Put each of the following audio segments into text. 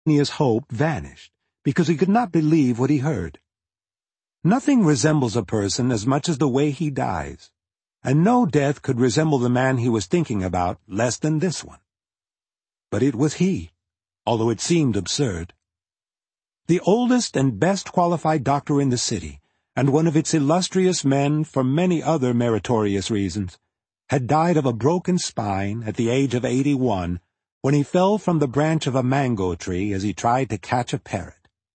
His hope vanished, because he could not believe what he heard. Nothing resembles a person as much as the way he dies, and no death could resemble the man he was thinking about less than this one. But it was he, although it seemed absurd. The oldest and best qualified doctor in the city, and one of its illustrious men for many other meritorious reasons, had died of a broken spine at the age of 81 when he fell from the branch of a mango tree as he tried to catch a parrot.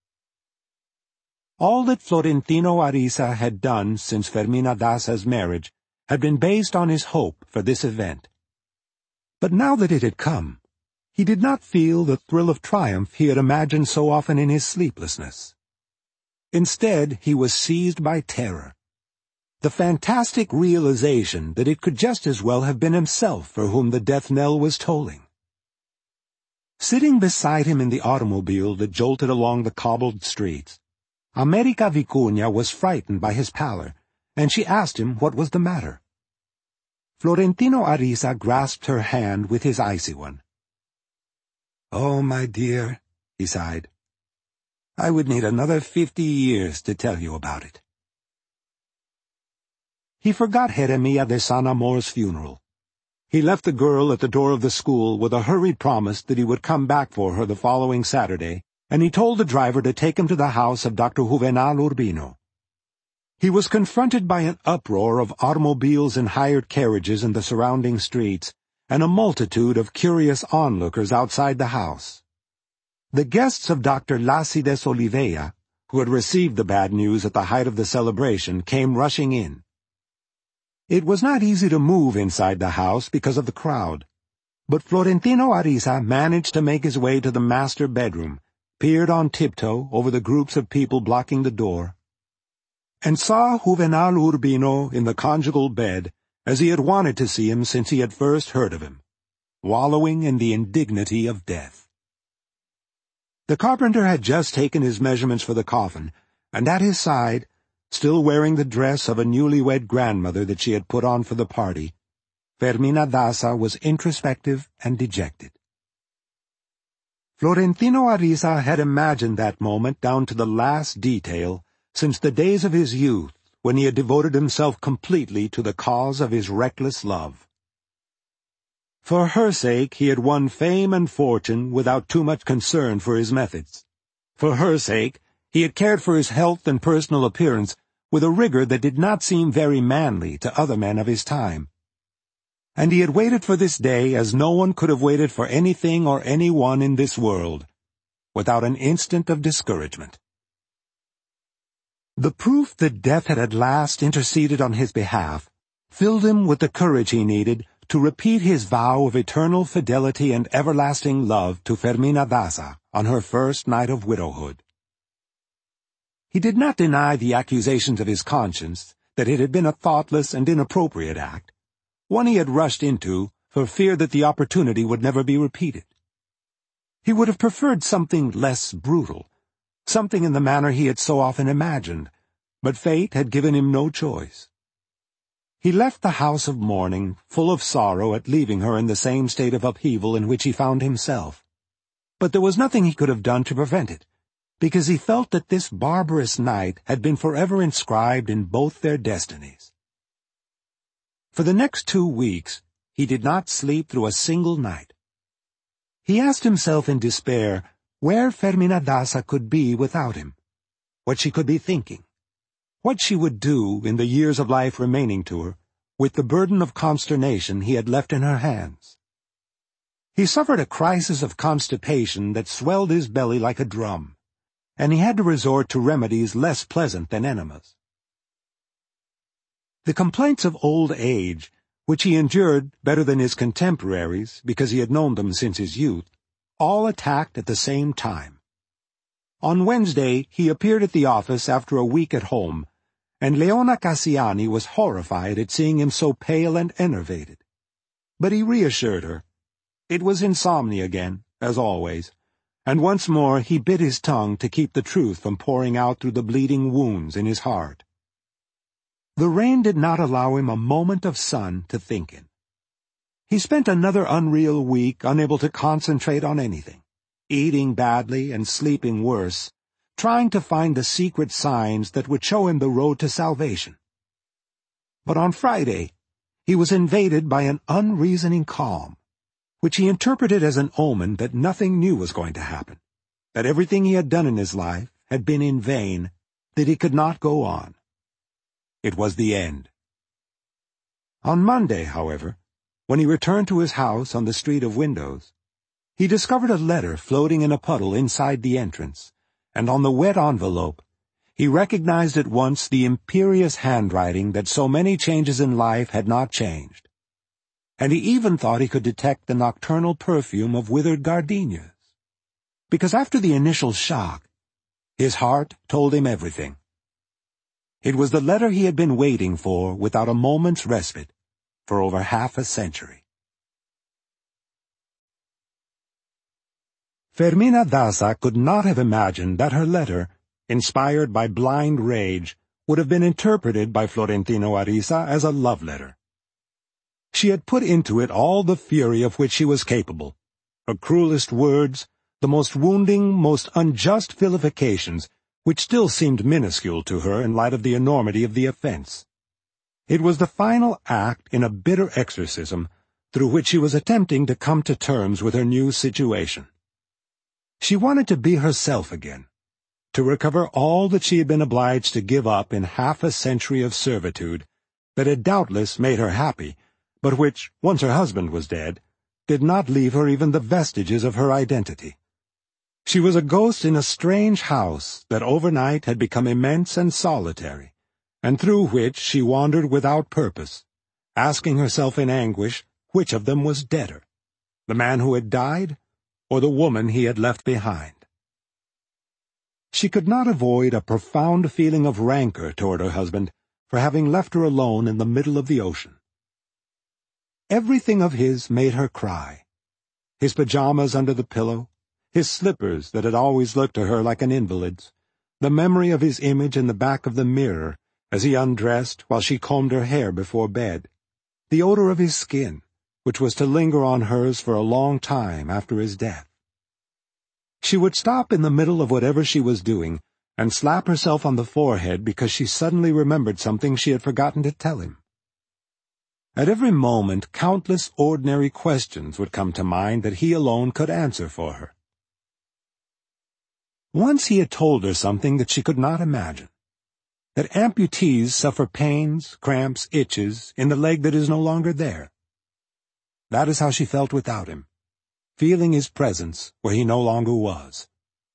All that Florentino Ariza had done since Fermina Daza's marriage had been based on his hope for this event. But now that it had come, he did not feel the thrill of triumph he had imagined so often in his sleeplessness. Instead, he was seized by terror. The fantastic realization that it could just as well have been himself for whom the death knell was tolling. Sitting beside him in the automobile that jolted along the cobbled streets, America Vicuña was frightened by his pallor, and she asked him what was the matter. Florentino Ariza grasped her hand with his icy one. "Oh, my dear," he sighed, "I would need another 50 years to tell you about it." He forgot Jeremia de San Amor's funeral. He left the girl at the door of the school with a hurried promise that he would come back for her the following Saturday, and he told the driver to take him to the house of Dr. Juvenal Urbino. He was confronted by an uproar of automobiles and hired carriages in the surrounding streets, and a multitude of curious onlookers outside the house. The guests of Dr. Lacides Oliveira, who had received the bad news at the height of the celebration, came rushing in. It was not easy to move inside the house because of the crowd, but Florentino Ariza managed to make his way to the master bedroom, peered on tiptoe over the groups of people blocking the door, and saw Juvenal Urbino in the conjugal bed as he had wanted to see him since he had first heard of him, wallowing in the indignity of death. The carpenter had just taken his measurements for the coffin, and at his side, still wearing the dress of a newlywed grandmother that she had put on for the party, Fermina Daza was introspective and dejected. Florentino Ariza had imagined that moment down to the last detail since the days of his youth, when he had devoted himself completely to the cause of his reckless love. For her sake he had won fame and fortune without too much concern for his methods. For her sake he had cared for his health and personal appearance with a rigor that did not seem very manly to other men of his time. And he had waited for this day as no one could have waited for anything or anyone in this world, without an instant of discouragement. The proof that death had at last interceded on his behalf filled him with the courage he needed to repeat his vow of eternal fidelity and everlasting love to Fermina Daza on her first night of widowhood. He did not deny the accusations of his conscience that it had been a thoughtless and inappropriate act, one he had rushed into for fear that the opportunity would never be repeated. He would have preferred something less brutal, something in the manner he had so often imagined, but fate had given him no choice. He left the house of mourning, full of sorrow at leaving her in the same state of upheaval in which he found himself. But there was nothing he could have done to prevent it, because he felt that this barbarous night had been forever inscribed in both their destinies. For the next 2 weeks, he did not sleep through a single night. He asked himself in despair where Fermina Daza could be without him, what she could be thinking, what she would do in the years of life remaining to her, with the burden of consternation he had left in her hands. He suffered a crisis of constipation that swelled his belly like a drum, and he had to resort to remedies less pleasant than enemas. The complaints of old age, which he endured better than his contemporaries because he had known them since his youth, all attacked at the same time. On Wednesday he appeared at the office after a week at home, and Leona Cassiani was horrified at seeing him so pale and enervated. But he reassured her. It was insomnia again, as always, and once more he bit his tongue to keep the truth from pouring out through the bleeding wounds in his heart. The rain did not allow him a moment of sun to think in. He spent another unreal week unable to concentrate on anything. eating badly and sleeping worse, trying to find the secret signs that would show him the road to salvation. But on Friday, he was invaded by an unreasoning calm, which he interpreted as an omen that nothing new was going to happen, that everything he had done in his life had been in vain, that he could not go on. It was the end. On Monday, however, when he returned to his house on the Street of Windows, he discovered a letter floating in a puddle inside the entrance, and on the wet envelope he recognized at once the imperious handwriting that so many changes in life had not changed. And he even thought he could detect the nocturnal perfume of withered gardenias. Because after the initial shock, his heart told him everything. It was the letter he had been waiting for without a moment's respite for over half a century. Fermina Daza could not have imagined that her letter, inspired by blind rage, would have been interpreted by Florentino Ariza as a love letter. She had put into it all the fury of which she was capable, her cruelest words, the most wounding, most unjust vilifications, which still seemed minuscule to her in light of the enormity of the offense. It was the final act in a bitter exorcism through which she was attempting to come to terms with her new situation. She wanted to be herself again, to recover all that she had been obliged to give up in half a century of servitude that had doubtless made her happy, but which, once her husband was dead, did not leave her even the vestiges of her identity. She was a ghost in a strange house that overnight had become immense and solitary, and through which she wandered without purpose, asking herself in anguish which of them was deader, the man who had died, or the woman he had left behind. She could not avoid a profound feeling of rancor toward her husband for having left her alone in the middle of the ocean. Everything of his made her cry. His pajamas under the pillow, his slippers that had always looked to her like an invalid's, the memory of his image in the back of the mirror as he undressed while she combed her hair before bed, the odor of his skin, which was to linger on hers for a long time after his death. She would stop in the middle of whatever she was doing and slap herself on the forehead because she suddenly remembered something she had forgotten to tell him. At every moment countless ordinary questions would come to mind that he alone could answer for her. Once he had told her something that she could not imagine, that amputees suffer pains, cramps, itches in the leg that is no longer there. That is how she felt without him, feeling his presence where he no longer was.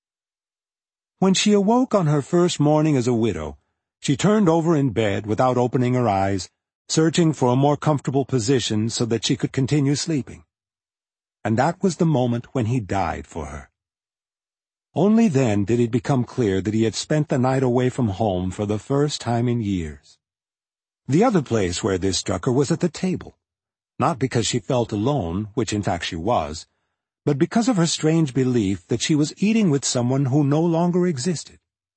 When she awoke on her first morning as a widow, she turned over in bed without opening her eyes, searching for a more comfortable position so that she could continue sleeping. And that was the moment when he died for her. Only then did it become clear that he had spent the night away from home for the first time in years. The other place where this struck her was at the table, not because she felt alone, which in fact she was, but because of her strange belief that she was eating with someone who no longer existed.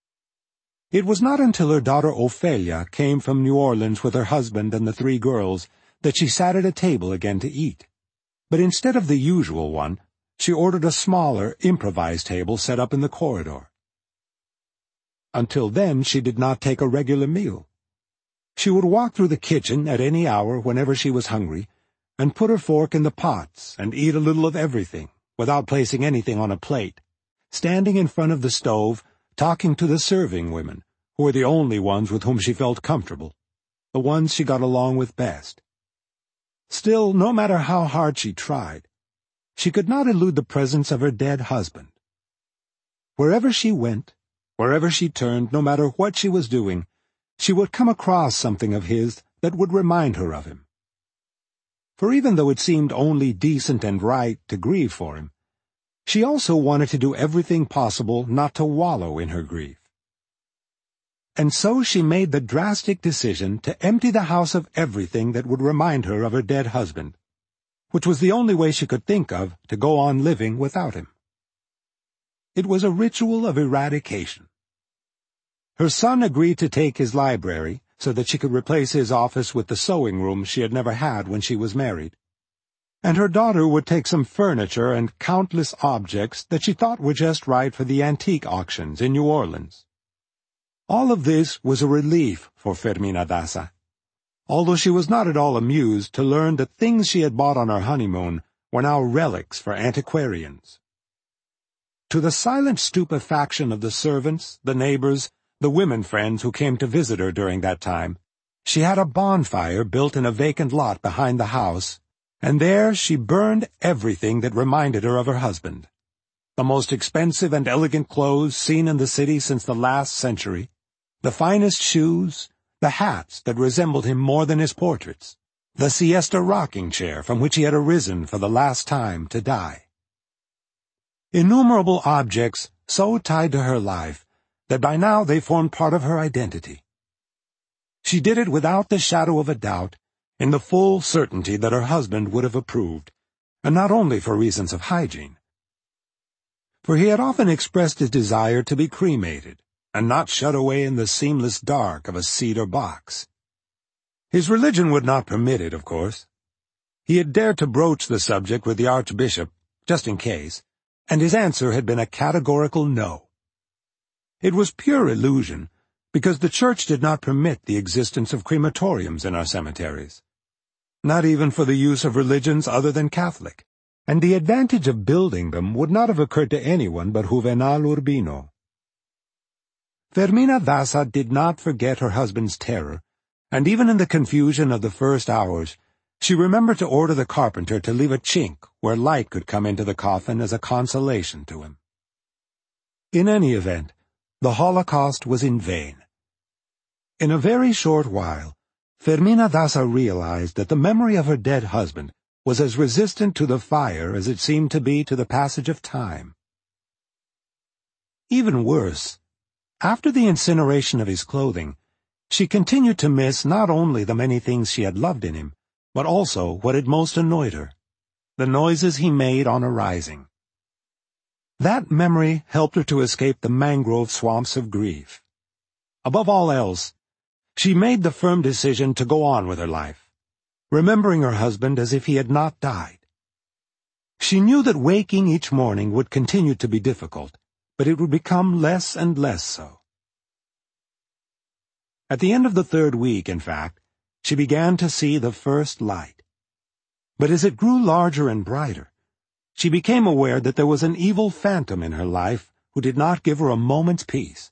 It was not until her daughter Ophelia came from New Orleans with her husband and the 3 girls that she sat at a table again to eat. But instead of the usual one, she ordered a smaller, improvised table set up in the corridor. Until then she did not take a regular meal. She would walk through the kitchen at any hour whenever she was hungry, and put her fork in the pots and eat a little of everything, without placing anything on a plate, standing in front of the stove, talking to the serving women, who were the only ones with whom she felt comfortable, the ones she got along with best. Still, no matter how hard she tried, she could not elude the presence of her dead husband. Wherever she went, wherever she turned, no matter what she was doing, she would come across something of his that would remind her of him. For even though it seemed only decent and right to grieve for him, she also wanted to do everything possible not to wallow in her grief. And so she made the drastic decision to empty the house of everything that would remind her of her dead husband, which was the only way she could think of to go on living without him. It was a ritual of eradication. Her son agreed to take his library so that she could replace his office with the sewing room she had never had when she was married. and her daughter would take some furniture and countless objects that she thought were just right for the antique auctions in New Orleans. All of this was a relief for Fermina Daza, although she was not at all amused to learn that things she had bought on her honeymoon were now relics for antiquarians. To the silent stupefaction of the servants, the neighbors, the women friends who came to visit her during that time, she had a bonfire built in a vacant lot behind the house, and there she burned everything that reminded her of her husband. The most expensive and elegant clothes seen in the city since the last century, the finest shoes, the hats that resembled him more than his portraits, the siesta rocking chair from which he had arisen for the last time to die. Innumerable objects so tied to her life that by now they formed part of her identity. She did it without the shadow of a doubt, in the full certainty that her husband would have approved, and not only for reasons of hygiene. For he had often expressed his desire to be cremated, and not shut away in the seamless dark of a cedar box. His religion would not permit it, of course. He had dared to broach the subject with the Archbishop, just in case, and his answer had been a categorical no. It was pure illusion, because the Church did not permit the existence of crematoriums in our cemeteries, not even for the use of religions other than Catholic, and the advantage of building them would not have occurred to anyone but Juvenal Urbino. Fermina Daza did not forget her husband's terror, and even in the confusion of the first hours, she remembered to order the carpenter to leave a chink where light could come into the coffin as a consolation to him. In any event, the Holocaust was in vain. In a very short while, Fermina Daza realized that the memory of her dead husband was as resistant to the fire as it seemed to be to the passage of time. Even worse, after the incineration of his clothing, she continued to miss not only the many things she had loved in him, but also what had most annoyed her, the noises he made on arising. That memory helped her to escape the mangrove swamps of grief. Above all else, she made the firm decision to go on with her life, remembering her husband as if he had not died. She knew that waking each morning would continue to be difficult, but it would become less and less so. At the end of the third week, in fact, she began to see the first light. But as it grew larger and brighter, she became aware that there was an evil phantom in her life who did not give her a moment's peace.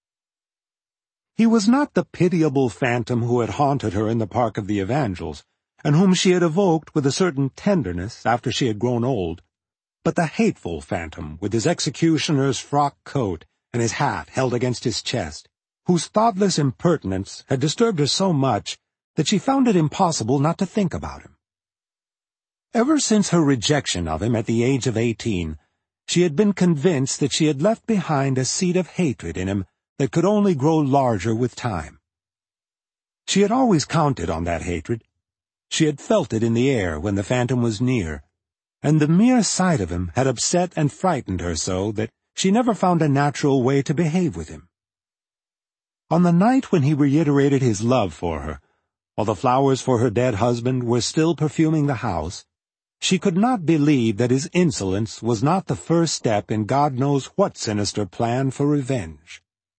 He was not the pitiable phantom who had haunted her in the Park of the Evangels, and whom she had evoked with a certain tenderness after she had grown old, but the hateful phantom with his executioner's frock coat and his hat held against his chest, whose thoughtless impertinence had disturbed her so much that she found it impossible not to think about him. Ever since her rejection of him at the age of 18, she had been convinced that she had left behind a seed of hatred in him that could only grow larger with time. She had always counted on that hatred. She had felt it in the air when the phantom was near, and the mere sight of him had upset and frightened her so that she never found a natural way to behave with him. On the night when he reiterated his love for her, while the flowers for her dead husband were still perfuming the house, she could not believe that his insolence was not the first step in God knows what sinister plan for revenge.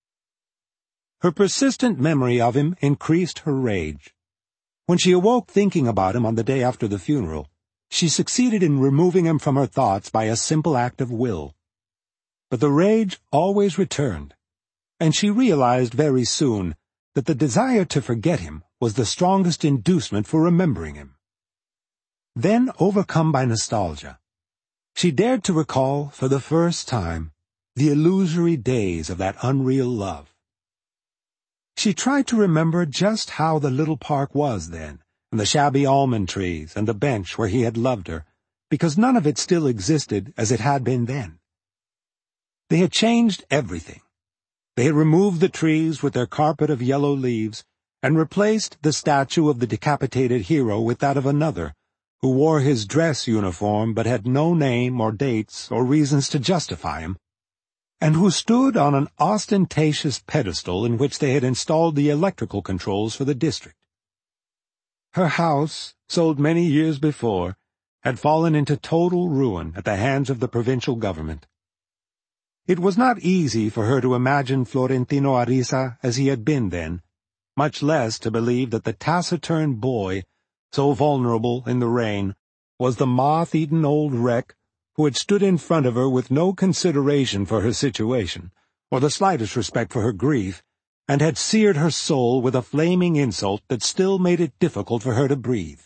Her persistent memory of him increased her rage. When she awoke thinking about him on the day after the funeral, she succeeded in removing him from her thoughts by a simple act of will. But the rage always returned, and she realized very soon that the desire to forget him was the strongest inducement for remembering him. Then, overcome by nostalgia, she dared to recall, for the first time, the illusory days of that unreal love. She tried to remember just how the little park was then, and the shabby almond trees, and the bench where he had loved her, because none of it still existed as it had been then. They had changed everything. They had removed the trees with their carpet of yellow leaves, and replaced the statue of the decapitated hero with that of another, who wore his dress uniform but had no name or dates or reasons to justify him, and who stood on an ostentatious pedestal in which they had installed the electrical controls for the district. Her house, sold many years before, had fallen into total ruin at the hands of the provincial government. It was not easy for her to imagine Florentino Ariza as he had been then, much less to believe that the taciturn boy, so vulnerable in the rain, was the moth-eaten old wreck who had stood in front of her with no consideration for her situation, or the slightest respect for her grief, and had seared her soul with a flaming insult that still made it difficult for her to breathe.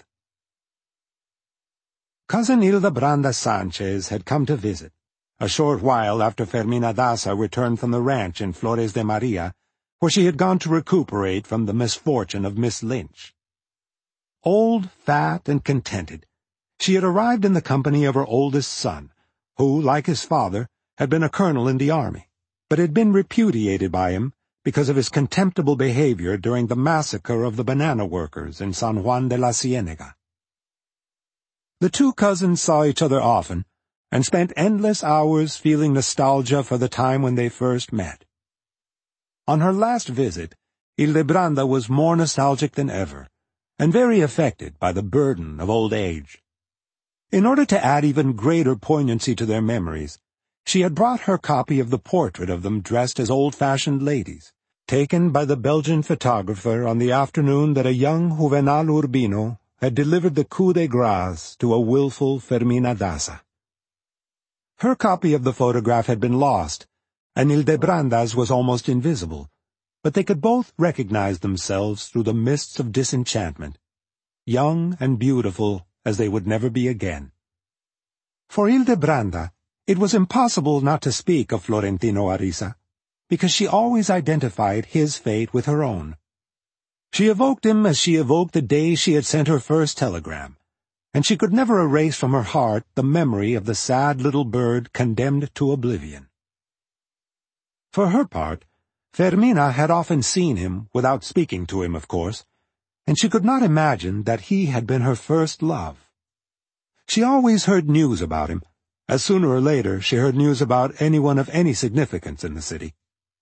Cousin Hildebranda Sanchez had come to visit, a short while after Fermina Daza returned from the ranch in Flores de Maria, where she had gone to recuperate from the misfortune of Miss Lynch. Old, fat, and contented, she had arrived in the company of her oldest son, who, like his father, had been a colonel in the army, but had been repudiated by him because of his contemptible behavior during the massacre of the banana workers in San Juan de la Cienega. The two cousins saw each other often, and spent endless hours feeling nostalgia for the time when they first met. On her last visit, Hildebranda was more nostalgic than ever, and very affected by the burden of old age. In order to add even greater poignancy to their memories, she had brought her copy of the portrait of them dressed as old-fashioned ladies, taken by the Belgian photographer on the afternoon that a young Juvenal Urbino had delivered the coup de grâce to a willful Fermina Daza. Her copy of the photograph had been lost, and Hildebranda's was almost invisible, but they could both recognize themselves through the mists of disenchantment, young and beautiful as they would never be again. For Hildebranda, it was impossible not to speak of Florentino Ariza, because she always identified his fate with her own. She evoked him as she evoked the day she had sent her first telegram, and she could never erase from her heart the memory of the sad little bird condemned to oblivion. For her part, Fermina had often seen him, without speaking to him, of course, and she could not imagine that he had been her first love. She always heard news about him, as sooner or later she heard news about anyone of any significance in the city.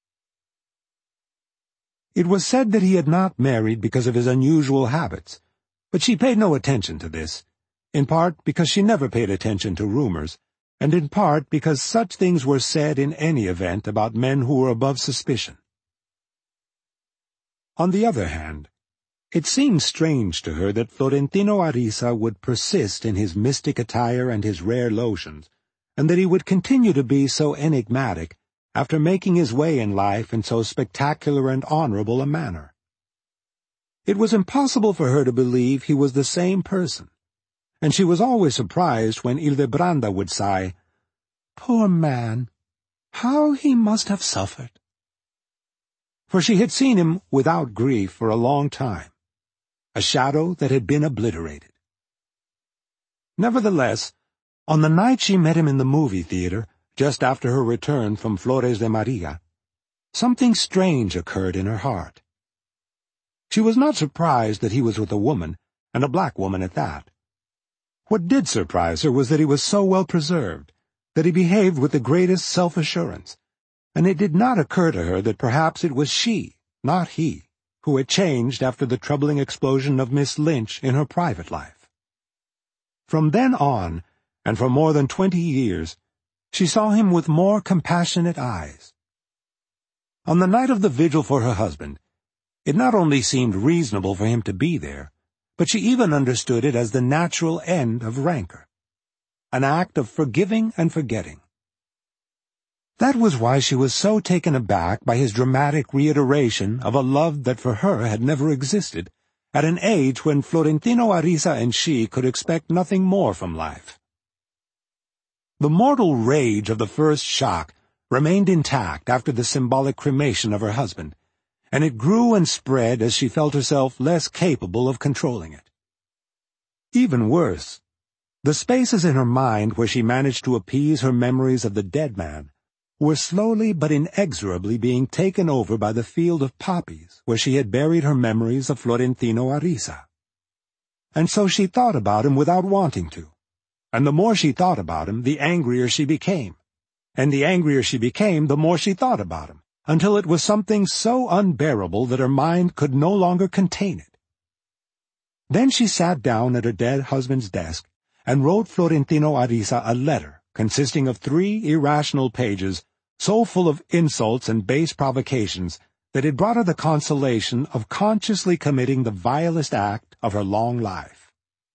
It was said that he had not married because of his unusual habits, but she paid no attention to this, in part because she never paid attention to rumors, and in part because such things were said in any event about men who were above suspicion. On the other hand, it seemed strange to her that Florentino Ariza would persist in his mystic attire and his rare lotions, and that he would continue to be so enigmatic after making his way in life in so spectacular and honorable a manner. It was impossible for her to believe he was the same person, and she was always surprised when Hildebranda would sigh, "Poor man, how he must have suffered." For she had seen him without grief for a long time, a shadow that had been obliterated. Nevertheless, on the night she met him in the movie theater, just after her return from Flores de Maria, something strange occurred in her heart. She was not surprised that he was with a woman, and a black woman at that. What did surprise her was that he was so well preserved, that he behaved with the greatest self-assurance, and it did not occur to her that perhaps it was she, not he, who had changed after the troubling explosion of Miss Lynch in her private life. From then on, and for more than 20 years, she saw him with more compassionate eyes. On the night of the vigil for her husband, it not only seemed reasonable for him to be there, but she even understood it as the natural end of rancor, an act of forgiving and forgetting. That was why she was so taken aback by his dramatic reiteration of a love that for her had never existed, at an age when Florentino Ariza and she could expect nothing more from life. The mortal rage of the first shock remained intact after the symbolic cremation of her husband, and it grew and spread as she felt herself less capable of controlling it. Even worse, the spaces in her mind where she managed to appease her memories of the dead man were slowly but inexorably being taken over by the field of poppies where she had buried her memories of Florentino Ariza. And so she thought about him without wanting to, and the more she thought about him, the angrier she became, and the angrier she became, the more she thought about him, until it was something so unbearable that her mind could no longer contain it. Then she sat down at her dead husband's desk and wrote Florentino Ariza a letter consisting of 3 irrational pages, so full of insults and base provocations that it brought her the consolation of consciously committing the vilest act of her long life.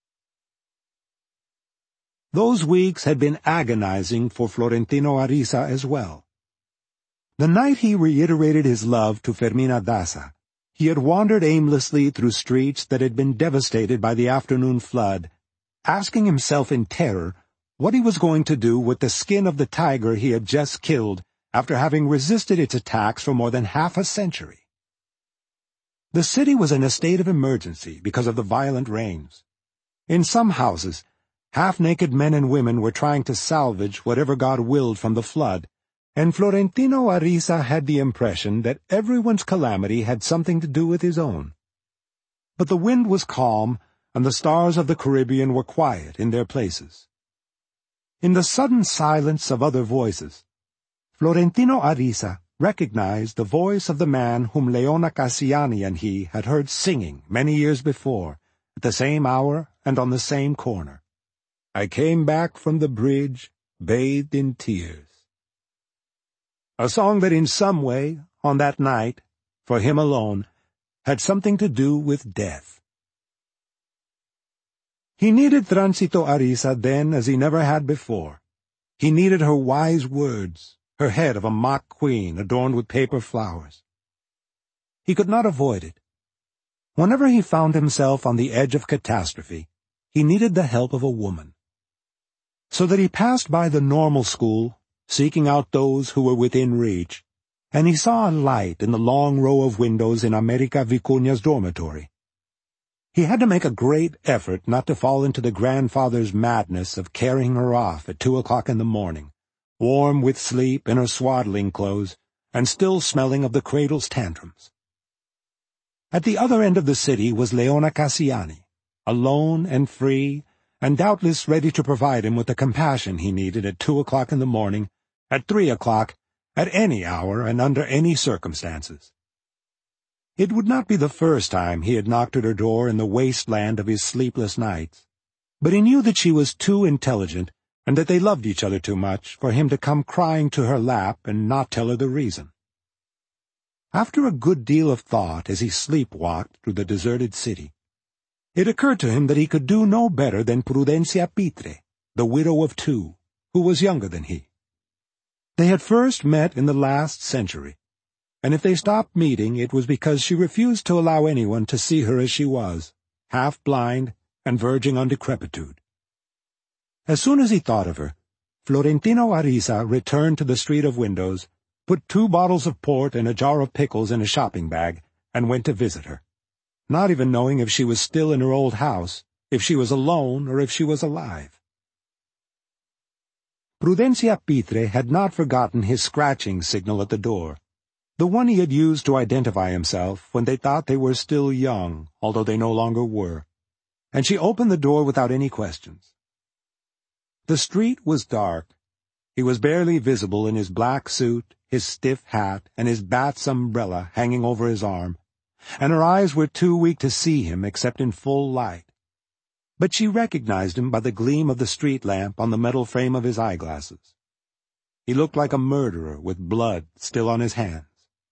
Those weeks had been agonizing for Florentino Ariza as well. The night he reiterated his love to Fermina Daza, he had wandered aimlessly through streets that had been devastated by the afternoon flood, asking himself in terror what he was going to do with the skin of the tiger he had just killed after having resisted its attacks for more than half a century. The city was in a state of emergency because of the violent rains. In some houses, half-naked men and women were trying to salvage whatever God willed from the flood, and Florentino Ariza had the impression that everyone's calamity had something to do with his own. But the wind was calm, and the stars of the Caribbean were quiet in their places. In the sudden silence of other voices, Florentino Ariza recognized the voice of the man whom Leona Cassiani and he had heard singing many years before, at the same hour and on the same corner. I came back from the bridge, bathed in tears. A song that in some way, on that night, for him alone, had something to do with death. He needed Tránsito Ariza then as he never had before. He needed her wise words, her head of a mock queen adorned with paper flowers. He could not avoid it. Whenever he found himself on the edge of catastrophe, he needed the help of a woman. So that he passed by the normal school, seeking out those who were within reach, and he saw a light in the long row of windows in America Vicuña's dormitory. He had to make a great effort not to fall into the grandfather's madness of carrying her off at 2 o'clock in the morning, warm with sleep in her swaddling clothes, and still smelling of the cradle's tantrums. At the other end of the city was Leona Cassiani, alone and free, and doubtless ready to provide him with the compassion he needed at 2 o'clock in the morning, at 3 o'clock, at any hour and under any circumstances. It would not be the first time he had knocked at her door in the wasteland of his sleepless nights, but he knew that she was too intelligent and that they loved each other too much for him to come crying to her lap and not tell her the reason. After a good deal of thought as he sleepwalked through the deserted city, it occurred to him that he could do no better than Prudencia Pitre, the widow of 2, who was younger than he. They had first met in the last century, and if they stopped meeting it was because she refused to allow anyone to see her as she was, half-blind and verging on decrepitude. As soon as he thought of her, Florentino Ariza returned to the street of windows, put 2 bottles of port and a jar of pickles in a shopping bag, and went to visit her, not even knowing if she was still in her old house, if she was alone, or if she was alive. Prudencia Pitre had not forgotten his scratching signal at the door, the one he had used to identify himself when they thought they were still young, although they no longer were, and she opened the door without any questions. The street was dark. He was barely visible in his black suit, his stiff hat, and his bat's umbrella hanging over his arm, and her eyes were too weak to see him except in full light. But she recognized him by the gleam of the street lamp on the metal frame of his eyeglasses. He looked like a murderer with blood still on his hands.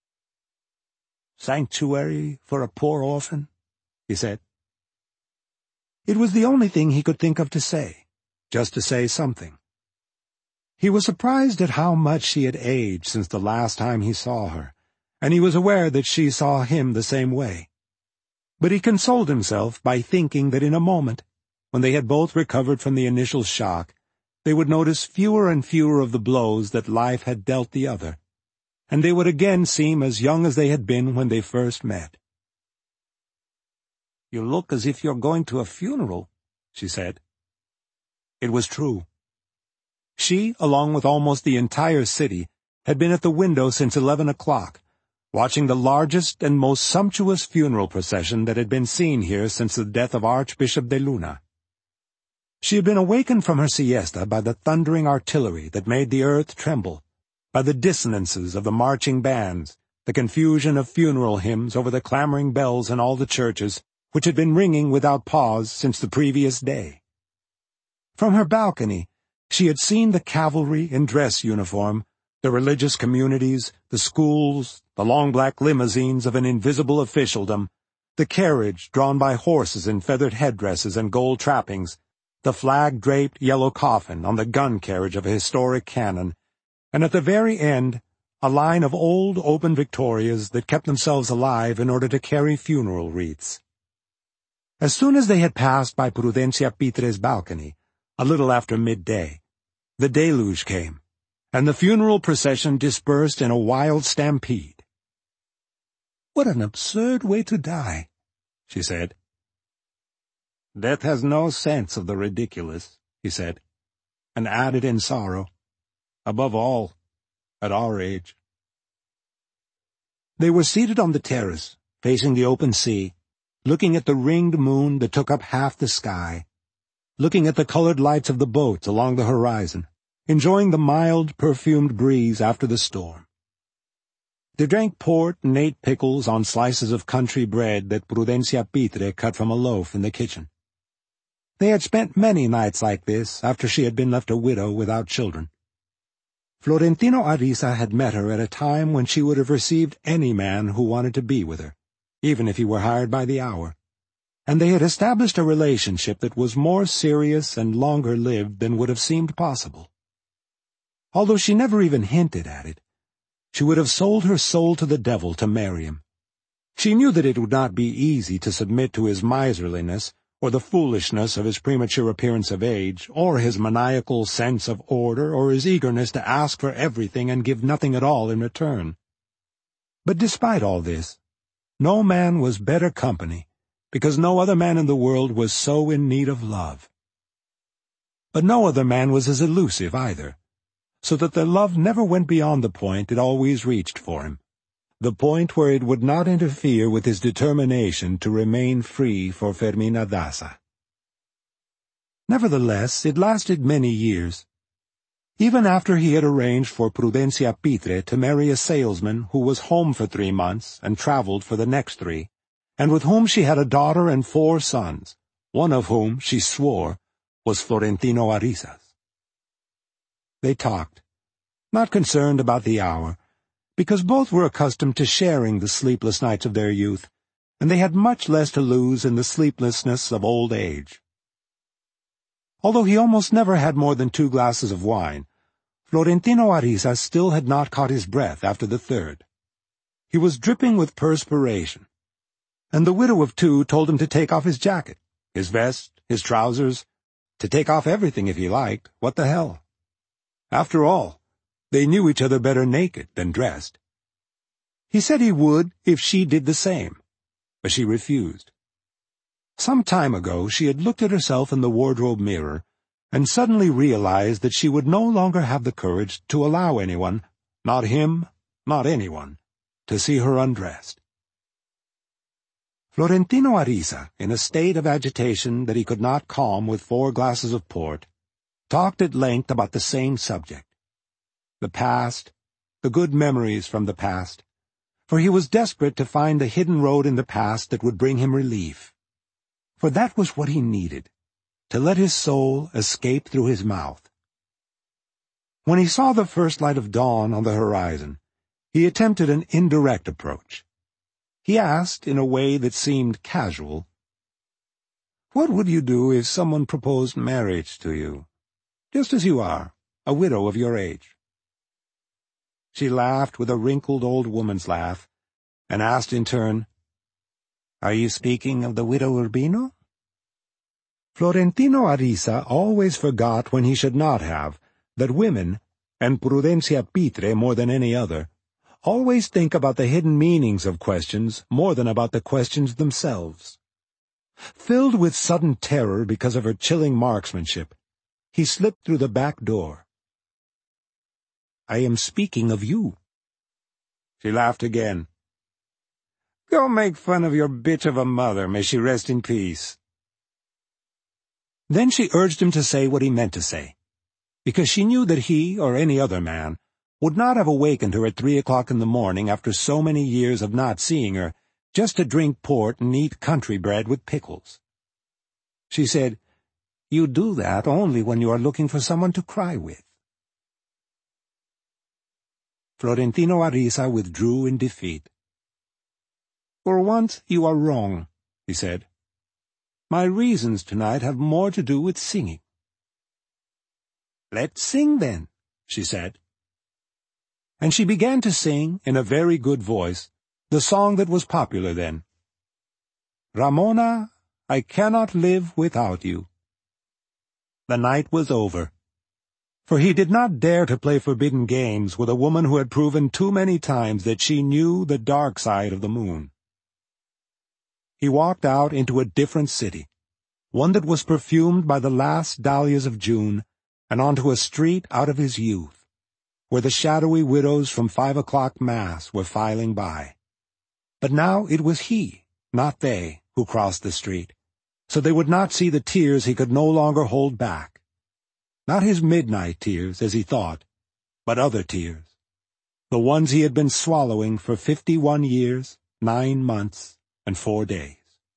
"Sanctuary for a poor orphan?" he said. It was the only thing he could think of to say, just to say something. He was surprised at how much she had aged since the last time he saw her, and he was aware that she saw him the same way. But he consoled himself by thinking that in a moment, when they had both recovered from the initial shock, they would notice fewer and fewer of the blows that life had dealt the other, and they would again seem as young as they had been when they first met. "You look as if you're going to a funeral," she said. It was true. She, along with almost the entire city, had been at the window since 11 o'clock, watching the largest and most sumptuous funeral procession that had been seen here since the death of Archbishop de Luna. She had been awakened from her siesta by the thundering artillery that made the earth tremble, by the dissonances of the marching bands, the confusion of funeral hymns over the clamoring bells in all the churches, which had been ringing without pause since the previous day. From her balcony, she had seen the cavalry in dress uniform, the religious communities, the schools, the long black limousines of an invisible officialdom, the carriage drawn by horses in feathered headdresses and gold trappings, the flag-draped yellow coffin on the gun carriage of a historic cannon, and at the very end, a line of old open Victorias that kept themselves alive in order to carry funeral wreaths. As soon as they had passed by Prudencia Pitre's balcony, a little after midday, the deluge came, and the funeral procession dispersed in a wild stampede. "What an absurd way to die," she said. "Death has no sense of the ridiculous," he said, and added in sorrow, "above all, at our age." They were seated on the terrace, facing the open sea, looking at the ringed moon that took up half the sky, looking at the colored lights of the boats along the horizon, enjoying the mild, perfumed breeze after the storm. They drank port and ate pickles on slices of country bread that Prudencia Pitre cut from a loaf in the kitchen. They had spent many nights like this after she had been left a widow without children. Florentino Ariza had met her at a time when she would have received any man who wanted to be with her, even if he were hired by the hour, and they had established a relationship that was more serious and longer-lived than would have seemed possible. Although she never even hinted at it, she would have sold her soul to the devil to marry him. She knew that it would not be easy to submit to his miserliness, or the foolishness of his premature appearance of age, or his maniacal sense of order, or his eagerness to ask for everything and give nothing at all in return. But despite all this, no man was better company, because no other man in the world was so in need of love. But no other man was as elusive either, so that their love never went beyond the point it always reached for him, the point where it would not interfere with his determination to remain free for Fermina Daza. Nevertheless, it lasted many years. Even after he had arranged for Prudencia Pitre to marry a salesman who was home for 3 months and traveled for the next 3, and with whom she had a daughter and 4 sons, one of whom, she swore, was Florentino Ariza's. They talked, not concerned about the hour, because both were accustomed to sharing the sleepless nights of their youth, and they had much less to lose in the sleeplessness of old age. Although he almost never had more than 2 glasses of wine, Florentino Ariza still had not caught his breath after the 3rd. He was dripping with perspiration, and the widow of 2 told him to take off his jacket, his vest, his trousers, to take off everything if he liked. What the hell? After all, they knew each other better naked than dressed. He said he would if she did the same, but she refused. Some time ago she had looked at herself in the wardrobe mirror and suddenly realized that she would no longer have the courage to allow anyone, not him, not anyone, to see her undressed. Florentino Ariza, in a state of agitation that he could not calm with 4 glasses of port, talked at length about the same subject. The past, the good memories from the past, for he was desperate to find the hidden road in the past that would bring him relief. For that was what he needed, to let his soul escape through his mouth. When he saw the first light of dawn on the horizon, he attempted an indirect approach. He asked, in a way that seemed casual, "What would you do if someone proposed marriage to you, just as you are, a widow of your age?" She laughed with a wrinkled old woman's laugh, and asked in turn, "Are you speaking of the widow Urbino?" Florentino Ariza always forgot when he should not have, that women, and Prudencia Pitre more than any other, always think about the hidden meanings of questions more than about the questions themselves. Filled with sudden terror because of her chilling marksmanship, he slipped through the back door. "I am speaking of you." She laughed again. "Go make fun of your bitch of a mother, may she rest in peace." Then she urged him to say what he meant to say, because she knew that he, or any other man, would not have awakened her at 3 o'clock in the morning after so many years of not seeing her, just to drink port and eat country bread with pickles. She said, You do that only when you are looking for someone to cry with. Florentino Ariza withdrew in defeat. For once you are wrong, he said. My reasons tonight have more to do with singing. Let's sing then, she said. And she began to sing, in a very good voice, the song that was popular then. Ramona, I cannot live without you. The night was over, for he did not dare to play forbidden games with a woman who had proven too many times that she knew the dark side of the moon. He walked out into a different city, one that was perfumed by the last dahlias of June, and onto a street out of his youth, where the shadowy widows from 5 o'clock Mass were filing by. But now it was he, not they, who crossed the street, so they would not see the tears he could no longer hold back. Not his midnight tears, as he thought, but other tears, the ones he had been swallowing for 51 years, 9 months, and 4 days.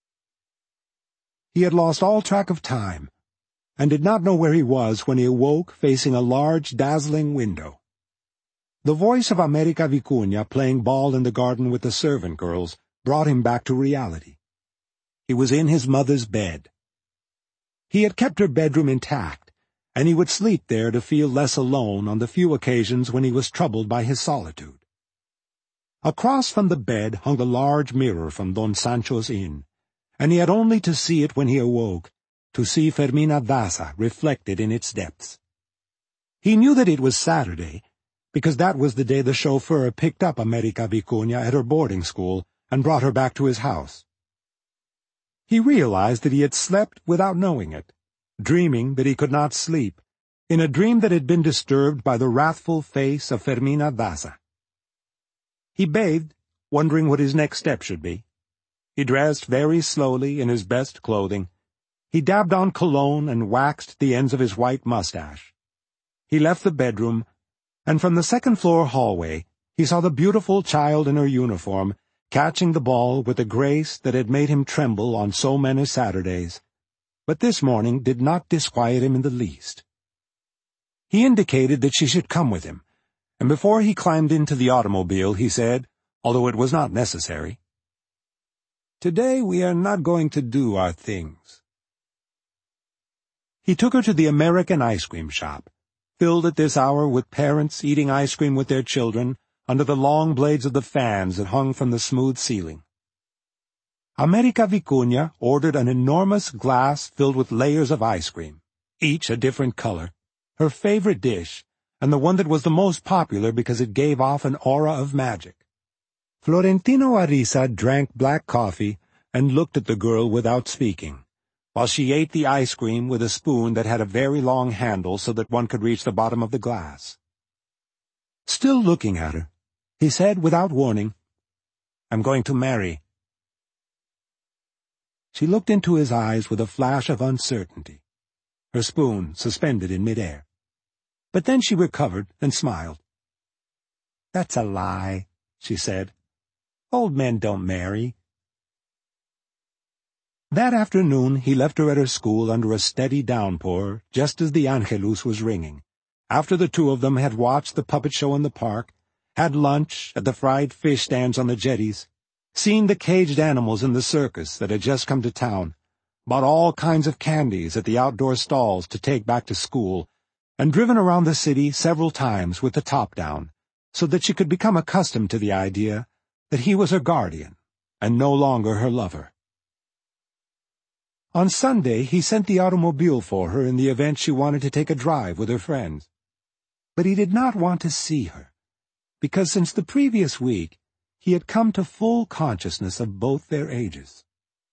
He had lost all track of time, and did not know where he was when he awoke facing a large, dazzling window. The voice of America Vicuña playing ball in the garden with the servant girls brought him back to reality. He was in his mother's bed. He had kept her bedroom intact, and he would sleep there to feel less alone on the few occasions when he was troubled by his solitude. Across from the bed hung the large mirror from Don Sancho's inn, and he had only to see it when he awoke, to see Fermina Daza reflected in its depths. He knew that it was Saturday, because that was the day the chauffeur picked up America Vicuña at her boarding school and brought her back to his house. He realized that he had slept without knowing it, dreaming that he could not sleep, in a dream that had been disturbed by the wrathful face of Fermina Daza. He bathed, wondering what his next step should be. He dressed very slowly in his best clothing. He dabbed on cologne and waxed the ends of his white mustache. He left the bedroom, and from the second-floor hallway he saw the beautiful child in her uniform catching the ball with a grace that had made him tremble on so many Saturdays, but this morning did not disquiet him in the least. He indicated that she should come with him, and before he climbed into the automobile he said, although it was not necessary, "Today we are not going to do our things." He took her to the American ice cream shop, filled at this hour with parents eating ice cream with their children under the long blades of the fans that hung from the smooth ceiling. America Vicuña ordered an enormous glass filled with layers of ice cream, each a different color, her favorite dish, and the one that was the most popular because it gave off an aura of magic. Florentino Ariza drank black coffee and looked at the girl without speaking, while she ate the ice cream with a spoon that had a very long handle so that one could reach the bottom of the glass. Still looking at her, he said without warning, "I'm going to marry." She looked into his eyes with a flash of uncertainty, her spoon suspended in midair. But then she recovered and smiled. "That's a lie," she said. "Old men don't marry." That afternoon he left her at her school under a steady downpour, just as the Angelus was ringing, after the two of them had watched the puppet show in the park, had lunch at the fried fish stands on the jetties, seen the caged animals in the circus that had just come to town, bought all kinds of candies at the outdoor stalls to take back to school, and driven around the city several times with the top down, so that she could become accustomed to the idea that he was her guardian, and no longer her lover. On Sunday he sent the automobile for her in the event she wanted to take a drive with her friends. But he did not want to see her, because since the previous week he had come to full consciousness of both their ages.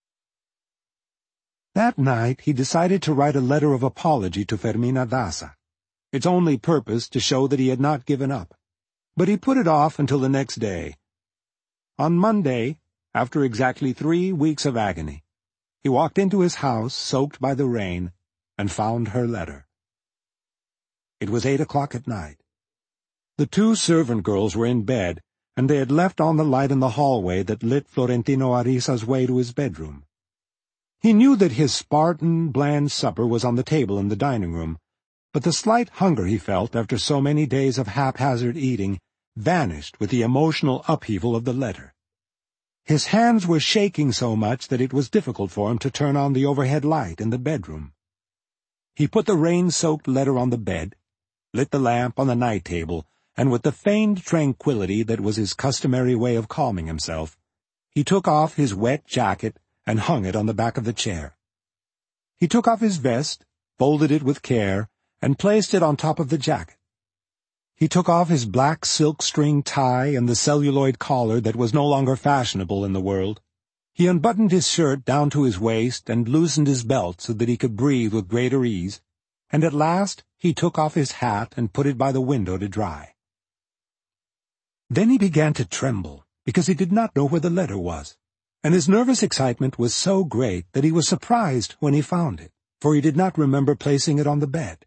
That night he decided to write a letter of apology to Fermina Daza, its only purpose to show that he had not given up, but he put it off until the next day. On Monday, after exactly 3 weeks of agony, he walked into his house, soaked by the rain, and found her letter. It was 8 o'clock at night. The 2 servant girls were in bed, and they had left on the light in the hallway that lit Florentino Ariza's way to his bedroom. He knew that his Spartan, bland supper was on the table in the dining room, but the slight hunger he felt after so many days of haphazard eating vanished with the emotional upheaval of the letter. His hands were shaking so much that it was difficult for him to turn on the overhead light in the bedroom. He put the rain-soaked letter on the bed, lit the lamp on the night table, and with the feigned tranquility that was his customary way of calming himself, he took off his wet jacket and hung it on the back of the chair. He took off his vest, folded it with care, and placed it on top of the jacket. He took off his black silk-string tie and the celluloid collar that was no longer fashionable in the world. He unbuttoned his shirt down to his waist and loosened his belt so that he could breathe with greater ease, and at last he took off his hat and put it by the window to dry. Then he began to tremble, because he did not know where the letter was, and his nervous excitement was so great that he was surprised when he found it, for he did not remember placing it on the bed.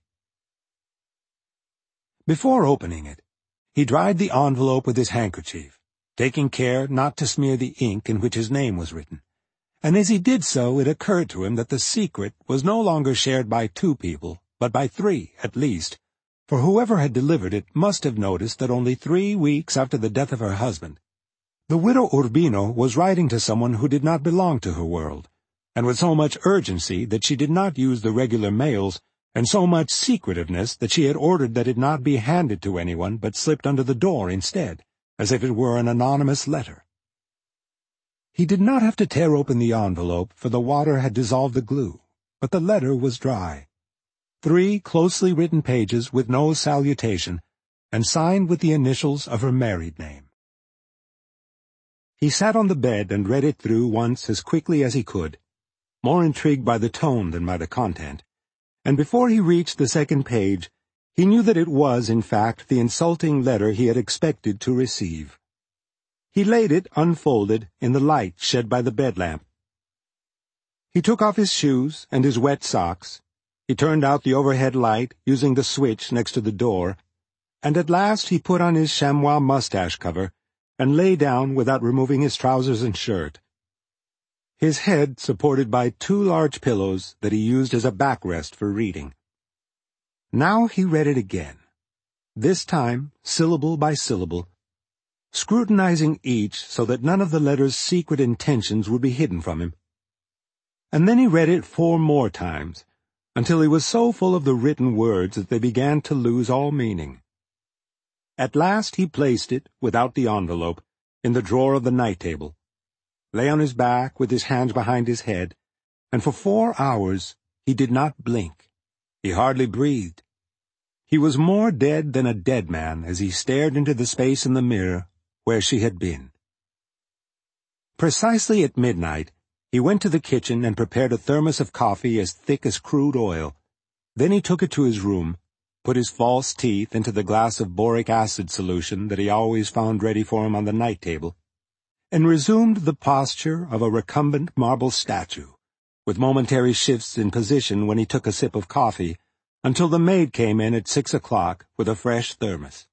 Before opening it, he dried the envelope with his handkerchief, taking care not to smear the ink in which his name was written, and as he did so it occurred to him that the secret was no longer shared by 2 people, but by 3 at least, for whoever had delivered it must have noticed that only 3 weeks after the death of her husband, the widow Urbino was writing to someone who did not belong to her world, and with so much urgency that she did not use the regular mails, and so much secretiveness that she had ordered that it not be handed to anyone but slipped under the door instead, as if it were an anonymous letter. He did not have to tear open the envelope, for the water had dissolved the glue, but the letter was dry. 3 closely written pages with no salutation, and signed with the initials of her married name. He sat on the bed and read it through once as quickly as he could, more intrigued by the tone than by the content, and before he reached the second page, he knew that it was, in fact, the insulting letter he had expected to receive. He laid it, unfolded, in the light shed by the bed lamp. He took off his shoes and his wet socks. He turned out the overhead light, using the switch next to the door, and at last he put on his chamois mustache cover and lay down without removing his trousers and shirt, his head supported by 2 large pillows that he used as a backrest for reading. Now he read it again, this time syllable by syllable, scrutinizing each so that none of the letter's secret intentions would be hidden from him. And then he read it 4 more times, until he was so full of the written words that they began to lose all meaning. At last he placed it, without the envelope, in the drawer of the night table, lay on his back with his hands behind his head, and for 4 hours he did not blink. He hardly breathed. He was more dead than a dead man as he stared into the space in the mirror where she had been. Precisely at midnight, he went to the kitchen and prepared a thermos of coffee as thick as crude oil. Then he took it to his room, put his false teeth into the glass of boric acid solution that he always found ready for him on the night table, and resumed the posture of a recumbent marble statue, with momentary shifts in position when he took a sip of coffee, until the maid came in at 6 o'clock with a fresh thermos.